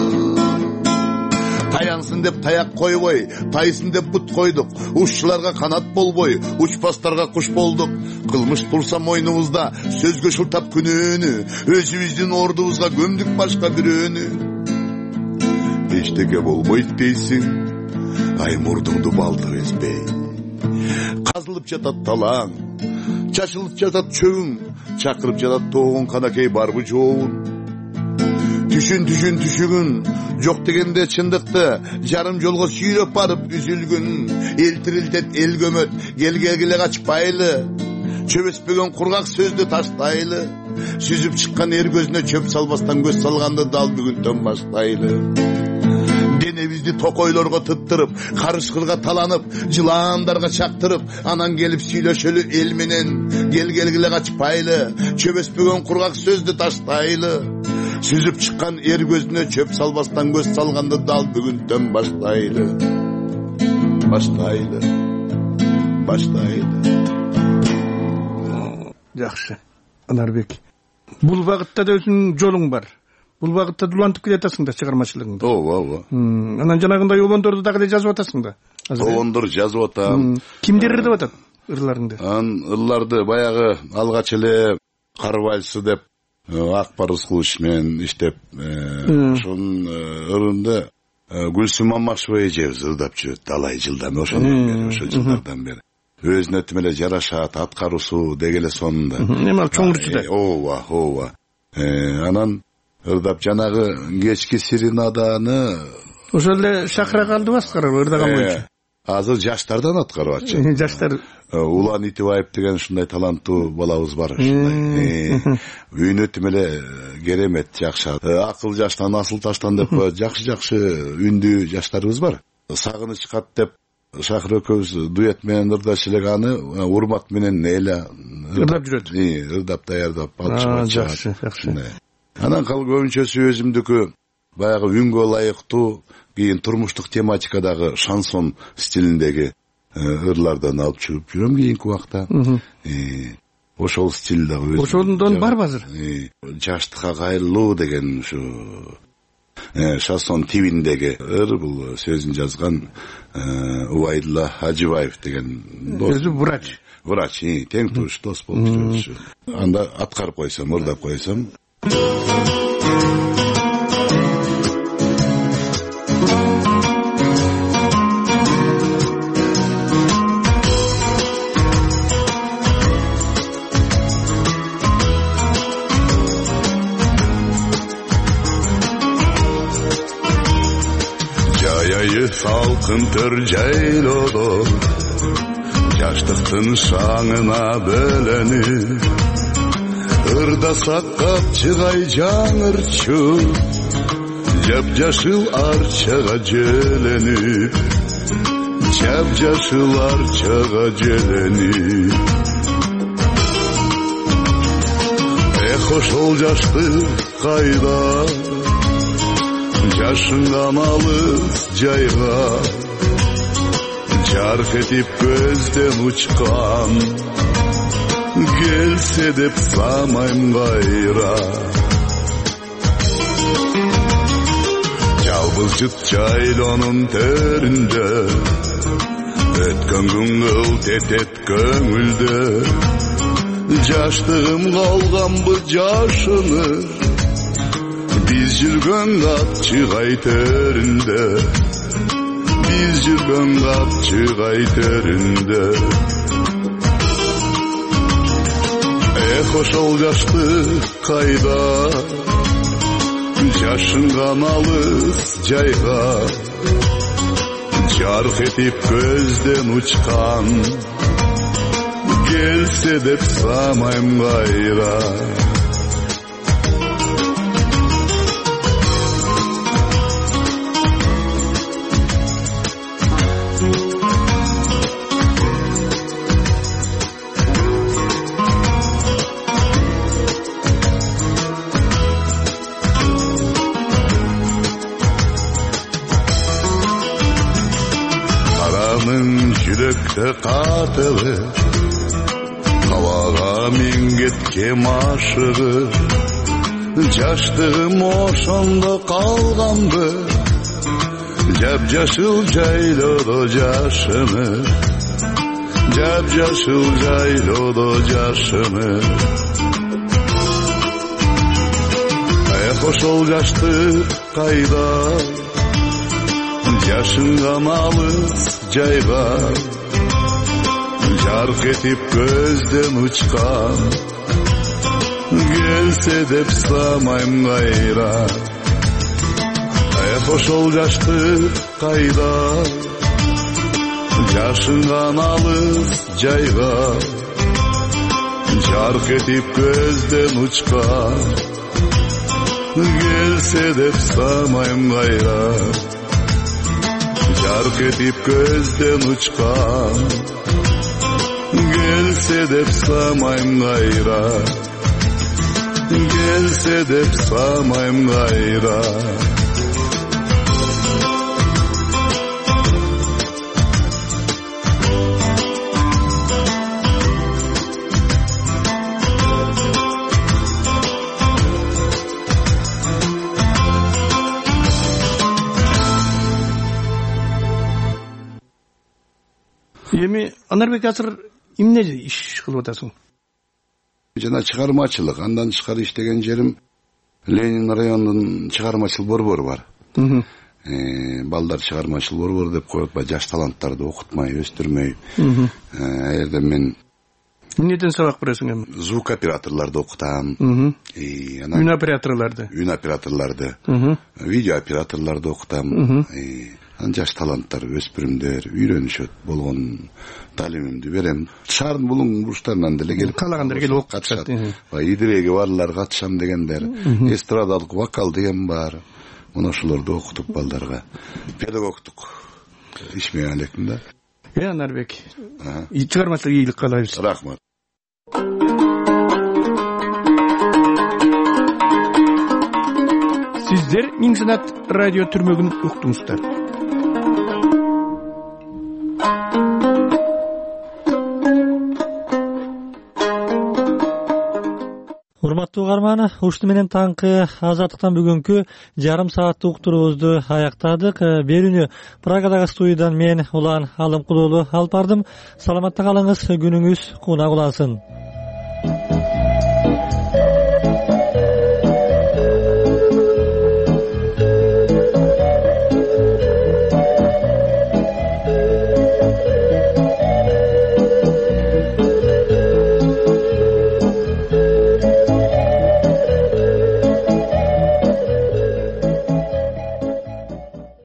Speaker 21: Таянсын деп таяк койбой, тайсын деп бут койдук, ушчуларга канат болбой, учпастарга куш болдук. Кылмыш турса мойнубузда, сөзгө шылтап күнөөнү, өзүбүздүн ордубузга көмдүк башка бирөөнү. Эчтеке болбойт дейсиң, ай мурдуңду балта кеспей. Казылып жатат талаң, чачылып жатат чөгүң, чакырып жатат тоогуң, канакей барбы жоогун. Түшүн түшүн түшүгүн, жок дегенде чындыкты, жарым жолго сүйрөп барып үзүлгүн. Эл тирилтет эл көмөт, кел келгиле качпайлы, чөбөспөгөн кургак сөздү таштайлы. Сүзүп чыккан эр көзүнө чөп салбастан көз салганды дал бүгүнтөн баштайлы. денебизди токойлорго тыттырып, карышкырга таланып, жылаандарга чактырып, анан келип сүйлөшөлү эл менен. Кел келгиле качпайлы, чөбөспөгөн кургак сөздү таштайлы. Сүзүп чыккан эр көзүнө чөп салбастан көз салганды дал бүгүнтөн баштайлы. Баштайлы. Баштайлы.
Speaker 2: Жакшы. Анарбек. Бул багытта да өзүнүн жолуң бар. Бул багытта дулантып келатасың да чыгармачылыгыңда.
Speaker 21: Ооба, ооба.
Speaker 2: Анан жанагындай обондорду дагы эле жазып атасың да.
Speaker 21: Обондор жазып атам.
Speaker 2: Кимдер ырдап атат ырларыңды?
Speaker 21: Ан ырларды баягы алгач эле Карвальсы деп Акбар Рыскулович менен иштеп, ошонун ырында Гүлсүм Мамашева эжебиз ырдап жүрөт талай жылдан, ошондон бери, ошо жылдардан бери. Өзүнө тим эле жарашат, аткаруусу деги эле сонунда.
Speaker 2: Эми ал чоңурчуда.
Speaker 21: Ооба, ооба. Анан ырдап жанагы кечки серенаданы
Speaker 2: ошол эле шакыра калды баскарып ырдаган боюнча.
Speaker 21: Азыр жаштардан аткарып атчы.
Speaker 2: Жаштар
Speaker 21: Улан Итибаев деген ушундай таланттуу балабыз бар ушундай. Үйүнө тим эле керемет жакшы. Акыл жаштан, асыл таштан деп жакшы-жакшы үндүү жаштарыбыз бар. Сагыныч кат деп Шакыр экөөбүз дуэт менен ырдаш элек аны урмат менен эле
Speaker 2: ырдап жүрөт.
Speaker 21: Ырдап даярдап алып чыгат.
Speaker 2: Жакшы, жакшы.
Speaker 21: Анан кал көбүнчөсү өзүмдүкү баягы үнгө ылайыктуу, кийин турмуштук тематикадагы шансон стилиндеги ырлардан алып чыгып жүрөм кийинки убакта. Ошол стил дагы өзү.
Speaker 2: Ошондон барбы азыр?
Speaker 21: Жаштыкка кайрылуу деген ушу шансон тибиндеги ыр, бул сөзүн жазган Убайдулла Хажыбаев деген дос.
Speaker 2: Өзү врач.
Speaker 21: Врач, тең туш дос болуп жүрөбүз. Анда аткарып койсом, ырдап койсом. Салкын төр жайлоодо жаштыктын шаңына бөлөнүп, ырдасак капчыгай жаңырчу, жап-жашыл арчага жөлөнүп, жап-жашыл арчага жөлөнүп. Эх, ошол жаштык кайда, жашынган алыс жайга, жарк этип көздөн учкан, келсе деп самайм кайра. Жалбыз жыт жайлонун төрүндө, өткөн күн кылт этет көңүлдө, жаштыгым калганбы жашыныр, биз жүргөн капчыгай төрүндө, биз жүргөн капчыгай төрүндө. Эх, ошол жаштык кайда, жашынган алыс жайга, жарк этип көздөн учкан, келсе деп самайм кайра. Катылы кабага мен кеткем ашыгы, жаштыгым ошондо калганбы, жап-жашыл жайлоодо жашынып, жап-жашыл жайлоодо жашынып. Эх, ошол жаштык кайда, жашынган алыс жайга, жарк этип көздөн учкан, келсе деп самайм кайра. Эх, ошол жаштык кайда, жашынган алыс жайга, жарк этип көздөн учкан, келсе деп самайм кайра. жарк этип көздөн учкан келсе деп самайм кайра келсе деп самайм кайра
Speaker 9: эми Анарбек азыр эмне иш кылып атасың?
Speaker 21: Жана чыгармачылык, андан тышкары иштеген жерим Ленин районунун чыгармачыл борбору бар. Э, балдар чыгармачыл борбору деп коет, ба жаш таланттарды окутмай, өстүрмөй. Эгерде мен
Speaker 9: эмнеден сабак бересиң эми?
Speaker 21: Звук операторлорду окутам.
Speaker 9: И анан үн операторлорду.
Speaker 21: Үн операторлорду. Видео операторлорду окутам. Жаш таланттар, өспүрүмдөр үйрөнүшөт, болгон талимимди берем. Шаардын булуң бурчтарынан деле келип
Speaker 9: каалагандар келип окуп катышат.
Speaker 21: Идиреги барлар катышам дегендер, эстрадалык вокал деген бар. Мына ошолорду окутуп балдарга педагогтук иш менен электим да.
Speaker 9: Э Анарбек, чыгармачылык ийгилик каалайбыз.
Speaker 21: Рахмат.
Speaker 9: Сиздер Миң Санат радио түрмөгүн уктуңуздар.
Speaker 1: Урматтуу угарман, ушуну менен таңкы Азаттыктан бүгүнкү жарым сааттык уктуруубузду аяктадык. Берүүнү Прагадагы студиядан мен Улан Алымкулуулу алып бардым. Саламатта калыңыз, күнүңүз кунак улансын.